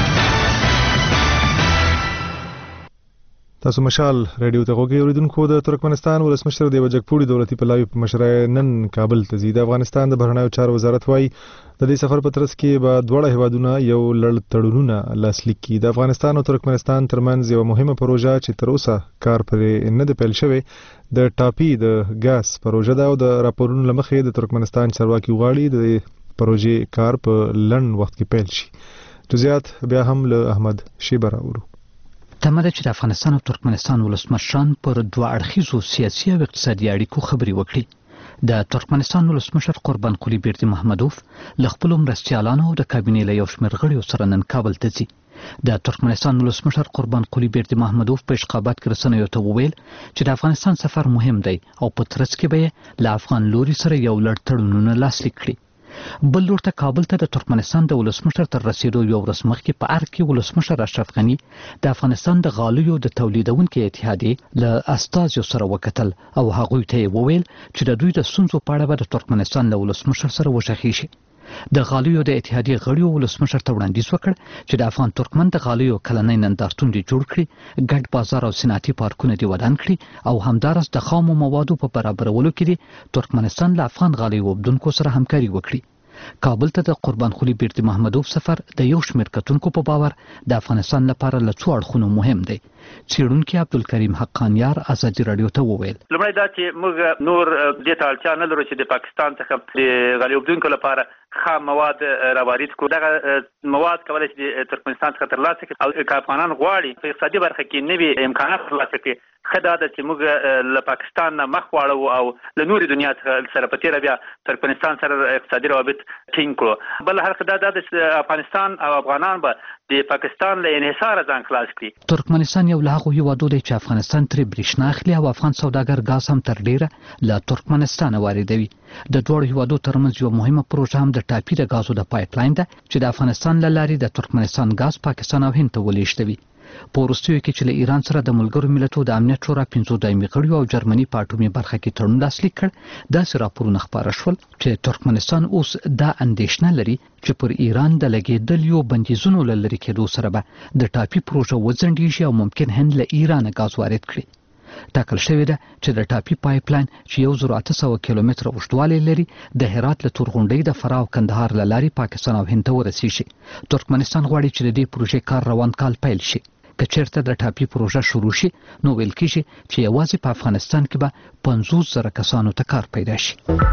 تاسو مشال ریډیو ته غوږی اوریدونکو. د ترکمنستان ولسمشر دیو جګپوړي دولتي پلاوی په مشرۍ نن کابل ته ځي. د افغانستان د بهرنیو چارو وزارت وايي د دې سفر په ترڅ کې به دواړه هیوادونه یو لړ تړونونه لاسلیک کړي. د افغانستان او ترکمنستان ترمنځ یو مهمه پروژه چې تر اوسه کار پرې نه دی پیل شوی د ټاپي د ګاز پروژه ده او د راپورونو لمخې د ترکمنستان چارواکي غواړي د پروژې کار په لنډ وخت کې پیل شي. جزئیات بیا هم له احمد شیبه راوړو. تمره چې د افغانستان او ترکمنستان ولسمشران پر دوه اړخیزو سیاسي او اقتصادي اړیکو خبرې وکړي. د ترکمنستان ولسمشر قربان قلی بیردی محمدوف له خپلو مرستیالانو او د کابینې له یو شمېر غړیو سره نن کابل ته ځي. د ترکمنستان ولسمشر قربان قلی بیردی محمدوف په اشقابات کې رسنیو ته وویل چې د افغانستان سفر مهم دی او په ترڅ کې به له افغان لوري سره یو لړ تړونونه لاسلیک کړي. بل لور ته کابل ته د ترکمنستان د ولسمشر تر رسیدو یو ورځ مخکې په ارګ کې ولسمشر اشرف غني د افغانستان د غالیو د تولیدونکو اتحادیې له استازیو سره وکتل او هغوی ته وویل چې د دوی د ستونزو په اړه به د ترکمنستان له ولسمشر سره وشخي شي. د غالیو د اتحادیې غړیو ولسمشر ته وړاندیز وکړ چې د افغان ترکمن د غالیو کلنۍ نندارتون دې جوړ کړي، ګډ بازار او صنعتي پارکونه دې ودان کړي او همدارس د خامو موادو په برابرولو کې ترکمنستان له افغان غالیو وبدونکو سره همکاري وکړي. کابل ته د قربان قلی بیردی محمدوف سفر د یو شمېر کتونکو په باور د افغانستان لپاره له څو اړخونو مهم دی. څېړونکي عبدالکریم حقانیار ازادي راډیو ته وویل لومړی دا چې موږ نور دې ته اړتیا نه لرو چې د پاکستان څخه د غالیو وبدونکو لپاره خام مواد راوارد کړو. دغه مواد کولی شي د ترکمنستان څخه ترلاسه کړي او که افغانان غواړي په اقتصادي برخه کې نوي امکانات ترلاسه کړي ښه دا ده چې موږ له پاکستان نه مخ واړو او له نورې دنیا څخه سره په تېره بیا ترکمنستان سره اقتصادي روابط ټینګ کړو. بل هر دا ده چې افغانستان او افغانان به د پاکستان له انحصاره ځان خلاص کړي. ترکمنستان یو له هغو هیوادو دی چې افغانستان ترې برېښنا اخلي او افغان سوداګر ګاز هم تر ډیره له ترکمنستانه واردوي. د دواړو هیوادو ترمنځ یو مهمه پروژه هم د ټاپي د ګازو د پایپ لاین ده چې د افغانستان له لارې د ترکمنستان ګاز پاکستان او هند ته ولېږدوي. په وروستیو کې چې له ایران سره د ملګرو ملتونو د امنیت شورا پنځو دایمي غړیو او جرمني په اټومي برخه کې تړون لاسلیک کړ، داسې راپورونه خپاره شول چې ترکمنستان اوس دا اندېښنه لري چې پر ایران د لګېدلیو بندیزونو له لرې کېدو سره به د ټاپي پروژه وځنډېږي او ممکن هند له ایرانه ګاز وارد کړي. ټاکل شوې ده چې د ټاپي پایپ لاین چې یو زر اته سوه کیلومتره اوږدوالی لري د هرات له تورغونډۍ د فراه او کندهار له لارې پاکستان او هند ته ورسیږي. ترکمنستان غواړي چې د دې پروژې کار روان کال پیل شي. که چېرته د ټاپي پروژه شروع شي نو ویل کېږي چې یوازې په افغانستان کې به پنځوس زره کسانو ته کار پیدا شي.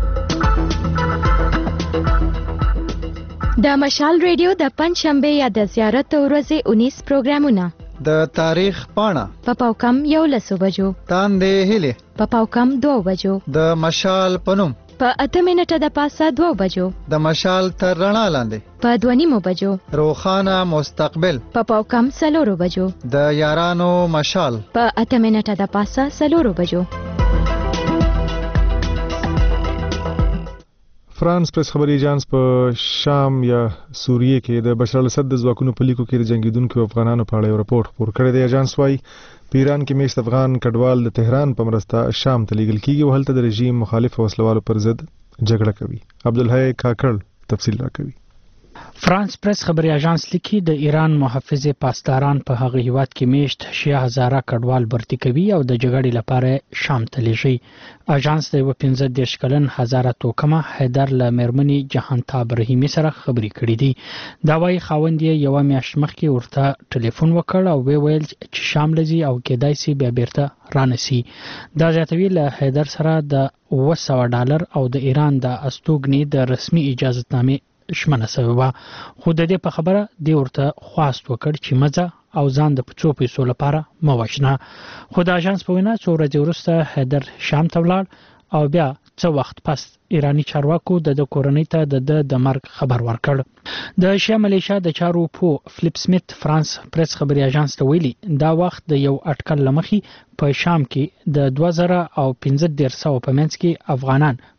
د مشال ریډیو د پنځشنبه یا د زیارت ورځې اونیس پروګرامونه د تاریخ پاڼه په پاوکم یولسو بجو، تاندې هیلې په پاوکم دوه بجو، د مشال پنوم په اته منټه د پاسه دوه بجو، د مشال تر رڼا لاندې په دوه نیمو بجو، روښانه مستقبل په پاوکم څلورو بجو، د یارانو مشال په اته منټه د پاسه څلورو بجو. فرانس پریس خبري ایجانس په شام یا سوریه کې د بشار الاسد د ځواکونو په لیکو کې د جنگیدونکو افغانانو په اړه یو راپور خپور کړی دی. ایجانس وايي په ایران کې میشت افغان کډوال د تهران په مرسته شام ته لیږل کیږي او هلته د رژیم مخالف وسلوالو پر ضد جګړه کوي. عبدالحی کاکړ تفصیل راکوي. فرانس پریس خبري اژانس لیکي د ایران محافظ پاسداران په هغه هیواد کې میشت شیا هزاره کډوال برتی کوي او د جګړې لپاره شام ته لیږي. اژانس د یو پنځه دېرش کلن هزاره توکمه حیدر له میرمنې جهانتاب رحیمي سره خبرې کړې دي. دا وايي خاوند یې یوه میاشت مخکې ورته ټلیفون وکړ او وی ویل چې شام لځي او کېدای شي بیا بیرته رانسي. دا زیاتوي له حیدر سره د اوه سوه ډالر او د ایران د استوګنې د رسمي اجازتنامې شمنه سوی وه، خو د دې په خبره دی ورته خواست وکړ چې مزه او ځان د پڅو پیسو لپاره مه وژنه. خو د اژانس په وینا څو ورځې وروسته حیدر شام ته ولاړ او بیا څه وخت پس ایرانی چارواکو د د کورنۍ ته د د مرګ خبر ورکړ. د شیا ملیشیا د چارو پو فلیپ سمیت فرانس پریس خبري اژانس ته ویلي دا وخت د یو اټکل لمخې په شام کې د دوه زره او پنځه دېرش سوه په منځ کې افغانان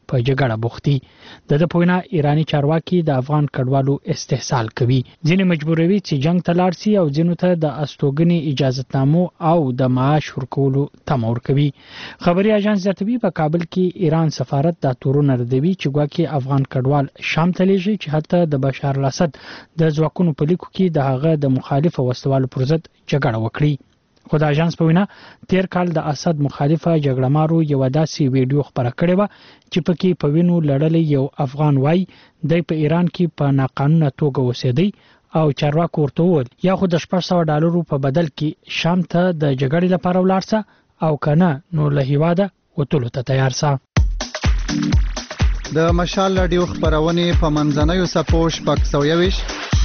په جګړه بوختي. د د پوینا ایرانی چارواکي د افغان کډوالو استحصال کوي. ځینې مجبوروي چې جنگ ته لاړ شي او ځینو ته د استوګنې اجازهتنامو او د معاش ورکولو تمه ورکوي. خبري اژانس زیاتوي په کابل کې ایران سفارت د تورونه ردوي چې ګواکې افغان کډوال شام ته لیږي چې حتی د بشار الاسد د ځواکونو په لیکو کې د هغه د مخالف وسوالو پر ضد جګړه وکړي. خو د اژانس په وینا تیر کال د اسد مخالفه جګړه مارو یو داسې ویډیو خبره کړې و چې پکې په وینو لړلې یو افغان وای د په ایران کې په ناقانونه توګه اوسېدی او چارواکو ورته وویل یا خو د شپږ سوه ډالرو په بدل کې شام ته د جګړې لپاره ولاړ او کنه نو له هیواده وتلو ته تیار سه. د مشال رادیو خبرونه په منځنوي سپو شپږ سوه یویش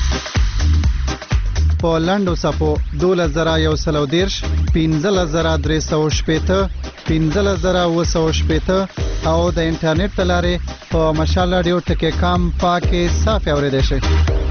په لاندو سپو دولس زره یو سل دیرش پنځلس زره درې سوه شپېته پنځلس زره اوه سوه شپېته او د انټرنیټ له لارې په مشال رادیو ټکی کام پاکې صافي اورېدای شئ.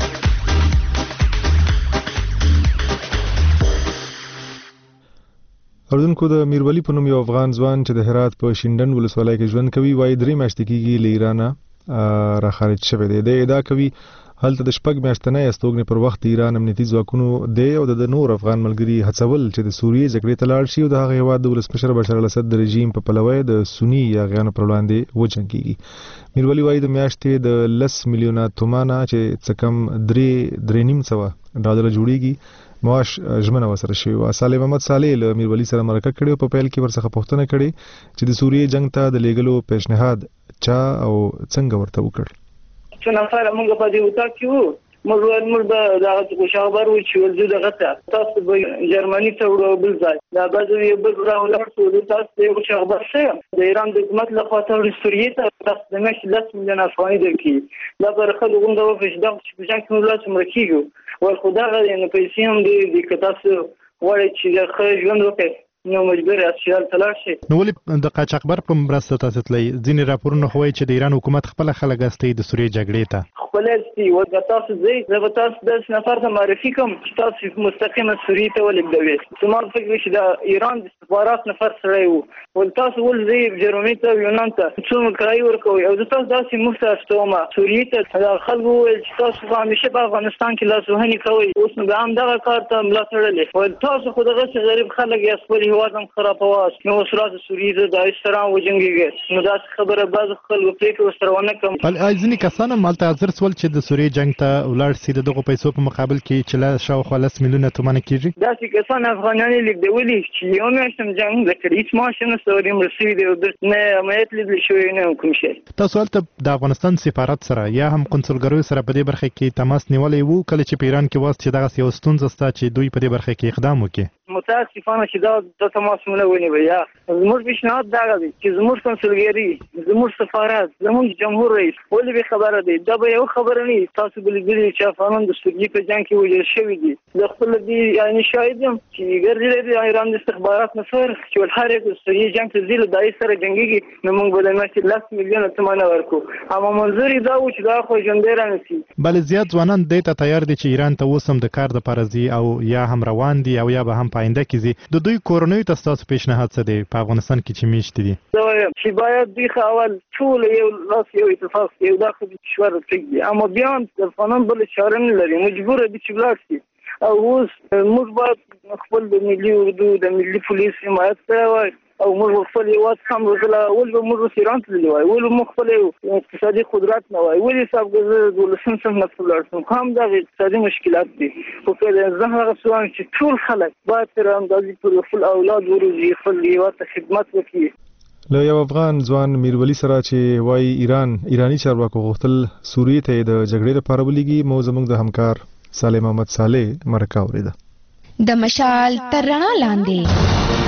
اردوونکو د میرولی په نوم یو افغان ځوان چې د هرات په شینډن ولسوالۍ کې ژوند کوي وایي درې میاشتې کېږي له ایرانه را خارج شوی دی. د ادعا کوي هلته د شپږ میاشتنۍ استوګنې پر وخت ایران امنیتي ځواکونو دی او د نور افغان ملګري هڅول چې د سوریې جګړې ته لاړ شي او د هغه هېواد د ولسمشر بشار الاسد د رژیم په پلوی د سني یاغیانو پر وړاندې وجنګېږي. میرولی وایي د میاشتې د لس میلیونه تومانه چې څه کم درې درې نیم سوه ډالره جوړیږي معاش ژمنه وسره شوی و. صالح محمد صالح له میرولی سره مرکه کړې او په پیل کې ورڅخه پوښتنه کړې چې د سوریې جنگ ته د لیږلو پیشنهاد چا او څنګه ورته وکړ. څو نفر موږ په دې وتا کې موږ موږ د هغه خوش خبر و چې ولزو دغه تاسو به جرمني ته وړو بل ځای دا بعضې یو بل راولر څو تاسو یو خوش خبر شه د ایران د حکومت له خوا ته سوریې ته تاسو د مېش لس میلیون افغانۍ درکړي دا پر خلکو غونډه وکړي دا چې په جنګ کې موږ څومره کېږو ول خو دغه یعنې پیسې هم دي که تاسو غواړئ چې د ښه ژوند وکړئ نو مجبور یاست چې هلته لاړ شئ. نو ولې د قاچاقبر په مرسته تاسو تلئ؟ ځینې راپورونه خو وایي چې د ایران حکومت خپله خلک استوي د سوریې جګړې ته خپله استوي و که تاسو ځئ زه به تاسو داسې نفر ته معرفي کوم چې تاسو مستقیمه سوریې ته ولېږدوي. زما فکر دی چې د ایران د استخبارات نفر سړی و ول تاسو ول ځئ جرمني ته یونان ته څومره کرایه ورکوئ او زه تاسو داسې مفته استوم سوریې ته. دا خلکو وویل چې تاسو خو همیشه په افغانستان کې لاسوهنې کوئ اوس نو بیا هم دغه کار ته ملا تړلې ول تاسو خو دغسې غریب خلک یاست خپل هېواد هم خرابوئ نو اوس راځه سوریې ته د سره وجنګېږي نو داسې خبره بعضو خلکو پرېکړه ورسره ونه کړم. ځینې کسان هم هلته حاضر سول چې د سوریې جنګ ته ولاړ سي د دغو پیسو په مقابل کې چې لا شاوخوا لس میلیونه تومانه کېږي. داسې کسان افغانان یې لېږدولي چې یو میاشت هم جنګ زده کړي هېڅ معاش یې نشته ور مړه شوي دی نه عملیات لیدل شوی نه کوم شی. تاسو هلته د افغانستان سفارت سره یا هم قونسلګریو سره په دې برخه کې تماس نیولی و کله چې په ایران کې واست چې دغسې یو ستونزه شته چې دوی په دې برخه کې اقدام وکړي؟ متاسفانه چې دا د تماس مونه ونیوي یا زموږ پیشنهاد دغه دی چې زموږ کنسولګري زموږ سفارت زموږ جمهور رئیس ولې به خبره دی دا به یو خبره نه تاسو بل دي چې افغانان د سوریې په جنګ کې وژل شوي دي د خپل دی یعنی شاهد یم چې ګرځېدلی دی ایران د استخبارات نفر چې هر یو د سوریې جنګ ته ځي له دای سره جنګېږي نو موږ به د میاشتې لس میلیونه تومانه ورکړو اما منظور یې دا و چې دا خو ژوندی رانسي. بلې زیات ځوانان دې ته تیار دي چې ایران ته اوس هم د کار دپاره ځي او یا هم روان دي او یا به هم په آینده کې ځي. د دوی کورنیو ته ستاسو پیشنهاد څه دی په افغانستان کې چې میشتې دي؟ زه وایم چې باید دوی ښه اول ټول یو لاس یو اتفاق یو دا خو د کشور پرېږدي اما بیا هم افغانان بله چاره نه لري مجبوره دي چې ولاړ شي او اوس موږ باید خپل د ملي اردو د ملي پولیس حمایت کړی وای او موږ خپل هېواد هم روزله ولې به موږ اوس ایران تللي وای ولې موږ خپل اقتصادي قدرت نه وای ولې صاحب زه دولسم صنف نه ولاړ شم خو هم دغه اقتصادي مشکلات دي خو که زه هغه څه وایم چې ټول خلک باید تر اندازې پورې خپل اولاد وروزي خپل هېواد ته خدمت وکړي. له یو افغان ځوان میرولی سره چې وایي ایران ایرانی چارواکو غوښتل سوریې ته د جګړې لپاره ولېږي مو زموږ د همکار صالح محمد صالح مرکه اورېده. د مشال تر رڼا لاندې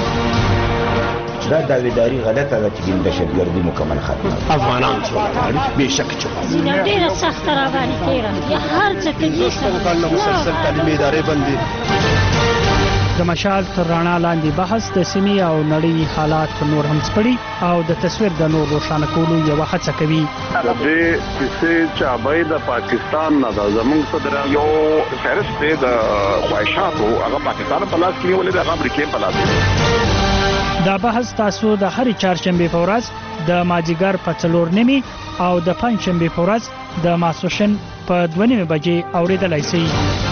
دا داویداری غلطه ده چې د دهشتګردي مکمل ختمه افغانان چې ولاړ بېشکه چې زینه ډېره سخته روانې تېره هر څه کوي کال مسلسل تعلیمي ادارې بندي. د مشال تر رڼا لاندې بحث د سیمې او نړۍ حالات نور هم سپړي او د تصویر د نور روښانه کولو یوه هڅه کوي. د دې کیسې چابۍ د پاکستان نه ده زموږ صدر یو فهرست دی د خواهشاتو هغه پاکستان په لاس کې نیولې ده هغه امریکې په لاس کې. دا بحث تاسو د هرې چهارشنبې په ورځ د مازدیګر په څلور نیمې او د پنجشنبې په ورځ د ماسپښین په دوه نیمې بجې اورېدلی شئ.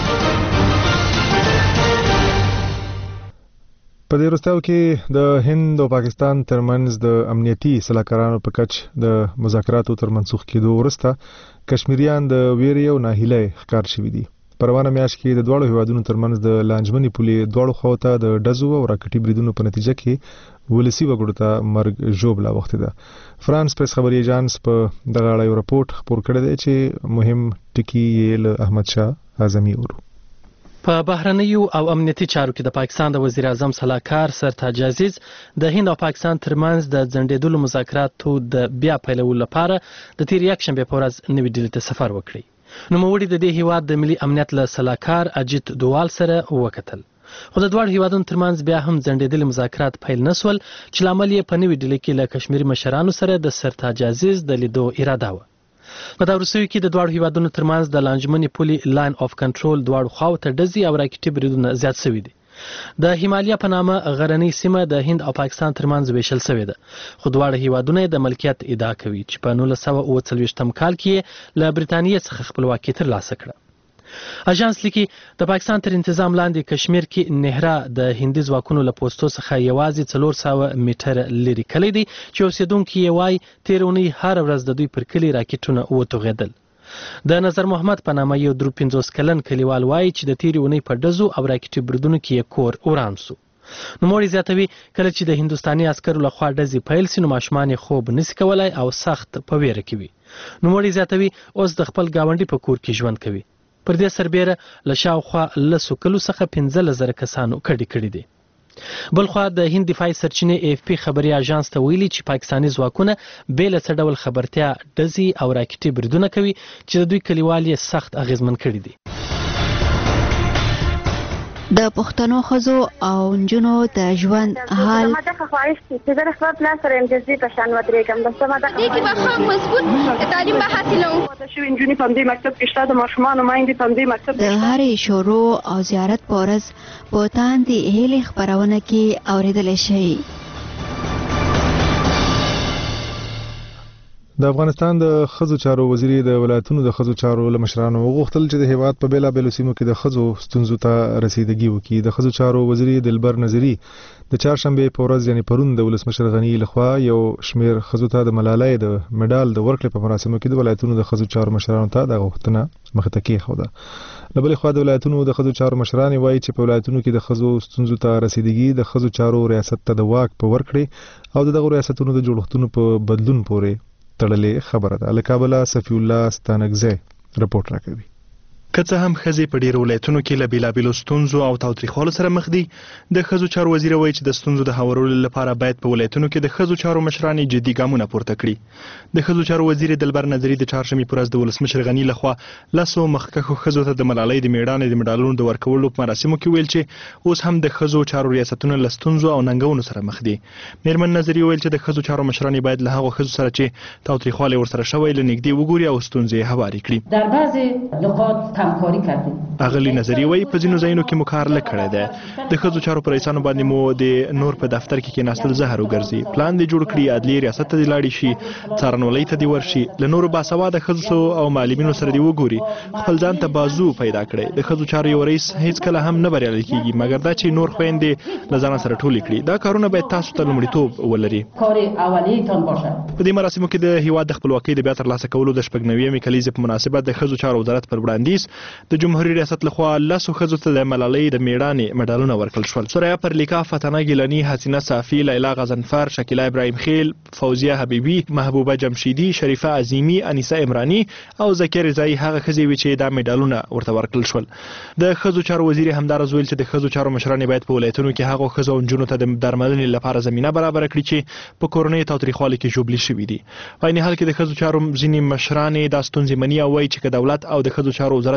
په دې وروستیو کې د هند او پاکستان ترمنځ د امنیتي سلاکارانو په کچ د مذاکراتو تر منسوخ کېدو وروسته کشمیریان د ویرې او ناهیلۍ ښکار شوي دي. په روانه میاشت کې د دواړو هیوادونو ترمنځ د لانجمنې پولې دواړو خواو ته د ډزو او راکټي بریدونو په نتیجه کې ولسي وګړو ته مرګ ژوبله اوښتې ده. فرانس پریس خبري ایجانس په دغه اړه یو راپورټ خپور کړی دی چې مهم ټکي یې له احمد شاه اعظمي ورو. په بهرنیو او امنیتي چارو کې د پاکستان د وزیر اعظم سلاکار سرتاج عزیز د هند او پاکستان ترمنځ د ځنډېدلو مذاکراتو د بیا پیلولو لپاره د تیر یکشنبې په ورځ نوې ډیلي ته سفر وکړي. نوموړي د دې هیواد د ملي امنیت له سلاکار اجیت دووال سره وکتل، خو د دواړو هیوادونو ترمنځ بیا هم ځنډېدلي مذاکرات پیل نه سول چې لامل یې په نوې ډیلي کې له کشمیري مشرانو سره د سرتاج عزیز د لیدو اراده وه. په دا وروستیو کې د دواړو هیوادونو ترمنځ د لانجمنې پولې لاین اف کنټرول دواړو خواو ته ډزې او راکټي بریدونه زیات شوي دي. د هیمالیا په نامه غرنۍ سیمه د هند او پاکستان ترمنځ ویشل شوې ده، خو دواړه هیوادونه د ملکیت ادعا کوي چې په نولس سوه اوه څلوېښتم کال کې له برټانیې څخه خپلواکي ترلاسه کړه. اژانس لیکي د پاکستان تر انتظام لاندې کشمیر کې نهرا د هندي ځواکونو له پوستو څخه یوازې څلور سوه میټره لرې کلی دی چې اوسېدونکي یې وایي تېره اونۍ هره ورځ د دوی پر کلي راکټونه وتوغېدل. د نظر محمد په نامه یو درو پنځوس کلن کلیوال وایي چې د تېرې اونۍ په ډزو او راکټي بریدونو کې یې کور وران سو. نوموړي زیاتوي کله چې د هندوستاني عسکرو لخوا ډزې پیل سي نو ماشومان یې خوب نسي کولی او سخت په ویره کې وي. نوموړي زیاتوي اوس د خپل ګاونډي په کور کې ژوند کوي. پر دې سربیره له شاوخوا لسو کلو څخه پنځلس زره کسانو کډې کړي دي. بلخوا د هند دفاعي سرچینې ای اف پی خبري اژانس ته ویلي چې پاکستاني ځواکونه بې له څه ډول خبرتیا ډزې او راکټي بریدونه کوي چې د دوی کلیوال یې سخت اغیزمن کړي دي. د پښتنو ښځو او نجونو د ژوند حال ما ته خواهش چې د خپل پلان سره امتیازي په شان ودرېږم بس ما ته دې کې به ښه مضبوط تعلیم به حاصلوم. د شوي نجونې په همدې مکتب کې شته، د ماشومانو میندې په همدې مکتب د هرې شروع او زیارت په ورځ په تاندې هیلې خپرونه کې اورېدلی شئ. د افغانستان د ښځو چارو وزیر د ولایتونو د ښځو چارو له مشرانو وغوښتل چې د هیواد په بیلابېلو سیمو کې د ښځو ستونزو ته رسیدګي وکړي. د ښځو چارو وزیر دلبر نظري د چهارشنبې په ورځ یعنې پرون د ولسمشر غني لخوا یو شمېر ښځو ته د ملالۍ د مډال د ورکړې په مراسمو کې د ولایتونو د ښځو چارو مشرانو ته دغه غوښتنه مخې ته کېښوده. له بلې خوا د ولایتونو د ښځو چارو مشرانې وایي چې په ولایتونو کې د ښځو ستونزو ته رسیدګي د ښځو چارو ریاست ته د واک په ورکړې او د دغو ریاستونو د جوړښتونو په بدلون پورې تړلې خبره ده. له کابله صفي الله ستانکزی رپورټ راکوي. که څه هم ښځې په ډیرو ولایتونو کې له بیلابېلو ستونزو او تاوتریخوالو سره مخ دي، د ښځو چارو وزیر وایي چې د ستونزو د هوارولو لپاره باید په ولایتونو کې د ښځو چارو مشرانې جدي ګامونه پورته کړي. د ښځو چارو وزیر دلبر نظري د چهارشنبې په ورځ د ولسمشر غني لخوا لسو مخکښو ښځو ته د ملالۍ د میړانې د مډالونو د ورکولو په مراسمو کې ویل چې اوس هم د ښځو چارو ریاستونه له ستونزو او ننګونو سره مخ دي. میرمن نظري ویل چې د ښځو چارو مشرانې باید له هغو ښځو سره چې تاوتریخوالی ورسره شوی له نږدې وګوري او ستونزې هوارې کړي. در بعضې نقاط همکاری کردیم. اغلی نظری وایي په ځینو ځایونو کې مو کار لږ کړی دی. د ښځو چارو په رئیسانو باندې مو د نور په دفتر کې کېناستل زهر وګرځي. پلان دې جوړ کړي، عدلیې ریاست ته دې لاړې شي، څارنولۍ ته دې ورشي، له نورو باسواده ښځو او معلمینو سره دې وګوري، خپل ځان ته بازو پیدا کړي. د ښځو چارو یو رئیس هیڅکله هم نه بریالی کېږي مګر دا چې نور خویندې له ځانه سره ټولې کړي. دا کارونه باید تاسو ته لومړیتوب ولري. کار اولیتان باشه. په دې مراسمو کې د هیواد د خپلواکۍ د بیا ترلاسه کولو د شپږ نوېمې کلیزې په مناسبت د ښځو چارو وزارت پر وړاندیز د جمهوریت ریاست لخوا لسو ښځو ته د ملالۍ د میړانې مډالونه ورکړل شول. سریا پرلیکا، فتنه ګیلاني، حسینه صافي، لیلا غضنفر، شکیله ابراهیم خیل، فوزیه حبیبي، محبوبه جمشیدی، شریفه عظیمی، انیسه عمرانی او زکیه رضایی هغه ښځې وې چې دا میډالونه ورته ورکړل شول. د ښځو چارو وزیر همداراز ویل چې د ښځو چارو مشرانې باید په ولایتونو کې هغو ښځو او نجونو ته د درملنې لپاره زمینه برابره کړي چې په کورنۍ تاوتریخوالي کې ژوبلې شوي دي. په عین حال کې د ښځو چارو ځینې مشرانې دا ستونزې مني او وایي چې که دولت او د ښځو چارو وزارت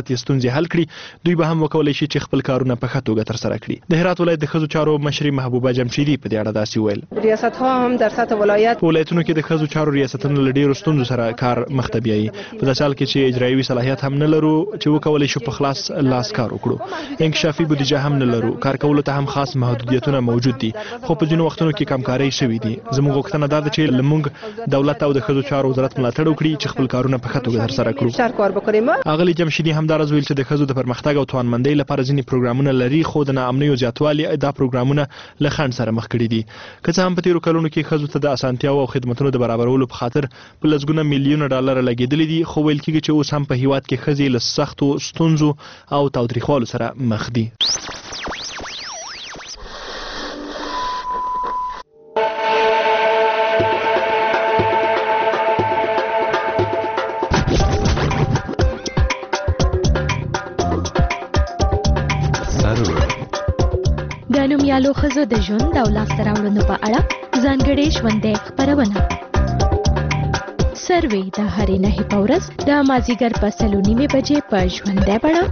پاتې ستونزې حل کړي دوی به هم وکولای شي چې خپل کارونه په ښه توګه ترسره کړي. د هرات ولایت د ښځو چارو مشرې محبوبه جمشیدي په دې اړه داسې ویل ریاست‌ها هم در سطح ولایت په ولایتونو کې د ښځو چارو ریاستونو له ډېرو ستونزو سره کار مخ ته بیایي په داسې حال کې چې اجرایوي صلاحیت هم نه لرو چې وکولای شو په خلاص لاس کار وکړو. انکشافي بودیجه هم نه لرو، کار کولو ته هم خاص محدودیتونه موجود دي خو په ځینو وختونو کې کمکارۍ شوي دي. زموږ غوښتنه دا ده چې لمونږ دولت او د ښځو چارو وزارت ملاتړ وکړي چې خپل کارونه په ښه توګه ترسره کړو. اغلې جمشیدي همداراز ویل چې د ښځو د پرمختګ او توانمندۍ لپاره ځینې پروګرامونه لري خو د ناامنیو زیاتوالي دا پروګرامونه له خنډ سره مخ کړي دي. که څه هم په تیرو کلونو کې ښځو ته د اسانتیاو او خدمتونو د برابرولو په خاطر په لسګونه میلیونه ډالر لګېدلي دي خو ویل کېږي چې اوس هم په هیواد کې ښځې له سختو ستونزو او تاوتریخوالو سره مخ دي. د نومیالو ښځو د ژوند او لاسته راوړنو په اړه ځانګړې ژوندۍ خپرونه سروې د هرې نهې په ورځ د مازدیګر په سلو نیمې بجې په ژوندۍ بڼه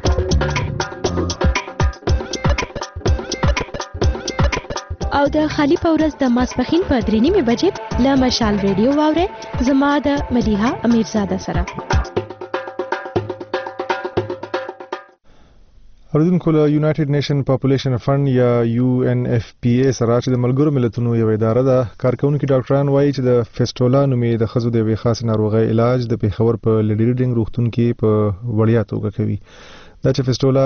او د خالي په ورځ د ماسپښین په درې نیمې بجې له مشال ریډیو واورئ زما د مدیحه امیرزاده سره. اوریدونکو له یونایټډ نیشن پاپولیشن فند یا یو ان اف پی ای سره چې د ملګرو ملتونو یو اداره ده کارکونکو ډاکټران وایي چې د فیسټولا نومې د ښځو د یوې خاصې ناروغۍ علاج د پیښور په لیډي ریډینګ روغتون کې په وړیا توګه کوي. دا چې فیسټولا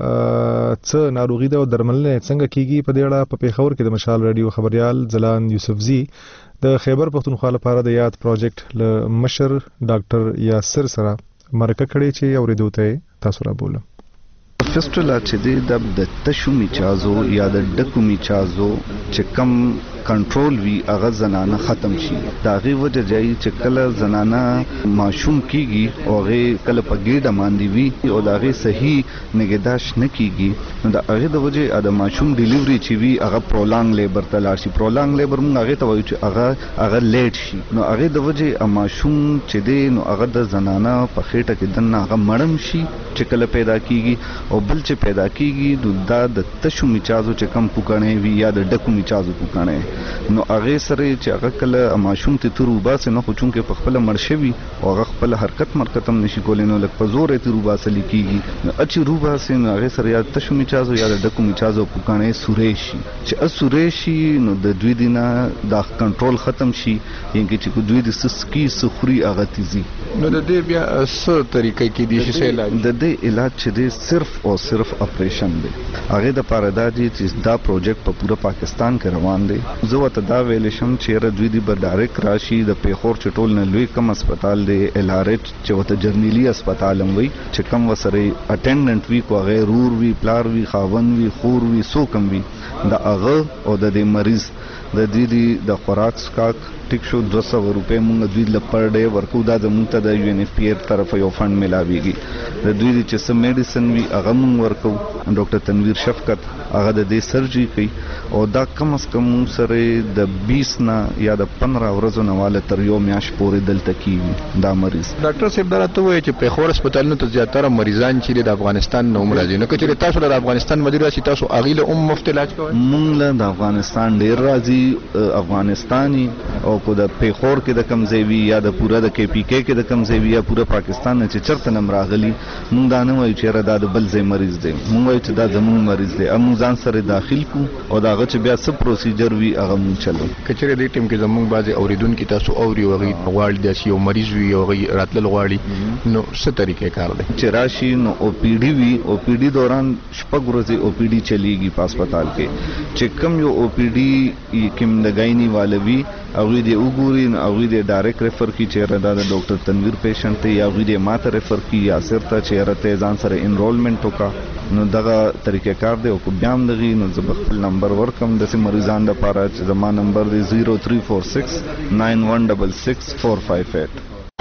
څه ناروغي ده او درملنه څنګه کیږي په دې اړه په پیښور کې د مشال رادیو خبريال ځلان یوسفزي د خیبر پښتونخوا لپاره د یاد پروجیکټ له مشر ډاکټر یاسر سره مرکه کړې چې اوریدو ته تاسو را بولم. فیسټولا چې دی د تشو میچازو یا د ډکو میچازو چې کم کنټرول وی هغه زنانه ختم شي. دا غي وجه جاي چې کله زنانه ماشوم کیږي او هغه کله په ګډه باندې وی او دا غي صحیح نگهداشت نه کیږي نو دا هغه د وجه د ماشوم ډیلیوري چې وی هغه پرولانګ لیبر ته لاړ شي. پرولانګ لیبر موږ هغه ته وایو چې هغه هغه لیټ شي نو هغه د وجه ماشوم چې دی نو هغه د زنانه په خېټه کې دنه هغه مړم شي چې کله پیدا کیږي او بل چې پیدا کیږي نو دا د تشو میچازو چې کم پوکانه وی یا د ډکو میچازو پوکانه نو هغه سره چې هغه کله ماشوم ته تروباسه نه خوچون کې په خپل مرشوي او هغه خپل حرکت مرکتم نشي کولای نو لکه په زور ته تروباسه لیکيږي نو اچي روباسه نو هغه سره یا تشو میچازو یا د ډکو میچازو پوکانه سورېشي چې اسورېشي نو د دوی دینه د کنټرول ختم شي یعنی چې دوی د سسکی سخري هغه تیزي نو د دې بیا څه طریقې کې دي چې علاج د دې علاج چې دی صرف او صرف اپریشن دی. هغه د پاره دا دي چې دا پروجیکټ په پوره پاکستان کې روان دی. زه وته دا ویل شم چې را دوی دی بر ډایرکټ راشي د پیښور چټول نه لوی کم هسپتال دی ال ار ایچ چې وته جرنیلی هسپتال هم وي چې کم وسره اټینډنټ وی کو غیر رور وی پلار وی خاون وی خور وی سو کم وی دا هغه او د دې مریض د دې دی د خوراک سکاک ټیک شو دو سو روپے مونږ دوی لپاره ډې ورکو دا د مونږ ته د یو ان اف پی طرف یو فند ملاويږي د دوی چې سم میډیسن وی هغه مونږ ورکو. ډاکټر تنویر شفقت هغه د دې سرجری کوي او دا کم از کم سره د بیس نه یا د پندرہ ورځې نه واله تر یو میاش پورې دلته کیږي دا مریض. ډاکټر صاحب درته وایي چې پیښور هسپتالونو ته زیاتره مریضان چې د افغانستان نه راځي نو چې تاسو د افغانستان مدیر راشي تاسو اغیله ام مفت علاج کوئ. مونږ له د افغانستان ډیر راځي افغانستاني او کو د پیښور کې د کمزوي یا د پوره د کې پی کې کې د کمزوي یا پوره پاکستان نه چې چرته نم راغلي مونږ دا نه وایو چې را د بل ځای مریض دی مونږ وایو چې دا زموږ مریض دی امون ځان سره داخل کو او دا غچ بیا څه پروسیجر وی هغه مونږ چلو. کچره دې ټیم کې زموږ بعضي اوریدونکو تاسو اوري او غي غواړي د یو مریض وي او غي راتل غواړي نو څه طریقې کار دی چې راشي نو او پی ډی وی او پی ډی دوران شپږ ورځې او پی ډی چلیږي په هسپتال کې چې کم یو او پی ډی کوم دګایني والوي او دې وګوري او دې ډایرکټ ریفر کی چیرې دا د ډاکټر تنویر پیشنټ ته یا دې ماته ریفر کی یا صرف ته چیرې ته ځان سره انرولمنت وکا نو دغه طریقې کار دی او کو بیا هم دغه نو زه خپل نمبر ورکم د سیم مریضان لپاره چې زما نمبر دی زیرو تھری فور سکس نائن ون سکس سکس فور فائیو ایٹ.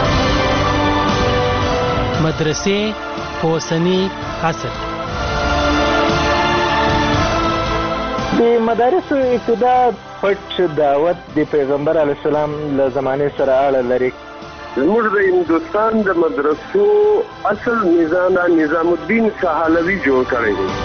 مدرسې اوسنی عصر د مدارس ابتدا پټ دعوت د پیغمبر علی السلام له زمانه سره اړه لري زموږ د هندوستان د مدرسو اصل نظام نظام الدین سهالوي جوړ کړی دی.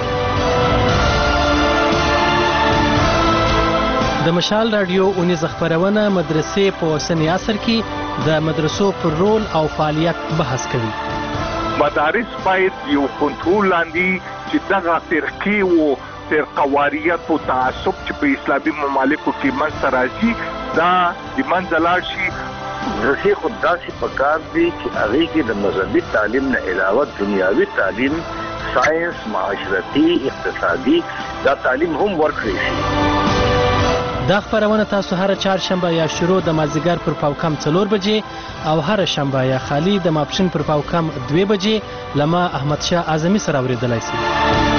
د مشال رادیو اونیزه خبرونه مدرسې په اوسنی عصر کې د مدرسو پر رول او فعالیت بحث کوي. مدارس باید یو کنټرول لاندې چې دغه فرقې او فرقواریت او تعصب چې په اسلامي ممالکو کې منځته راځي دا د منځه لاړ شي. مدرسې خو داسې پکار دي چې هغې کې د مذهبي تعلیم نه علاوه دنیاوي تعلیم، ساینس، معاشرتي، اقتصادي دا تعلیم هم ورکړی شي. دا خبرونه تاسو هر چهارشنبه یا شروع د مازدیګر پر پاوکم څلور بجې او هر شنبه یا خالی د ماپښین پر پاوکم دوه بجې لما احمد شاه اعظمي سره اوریدلای شئ.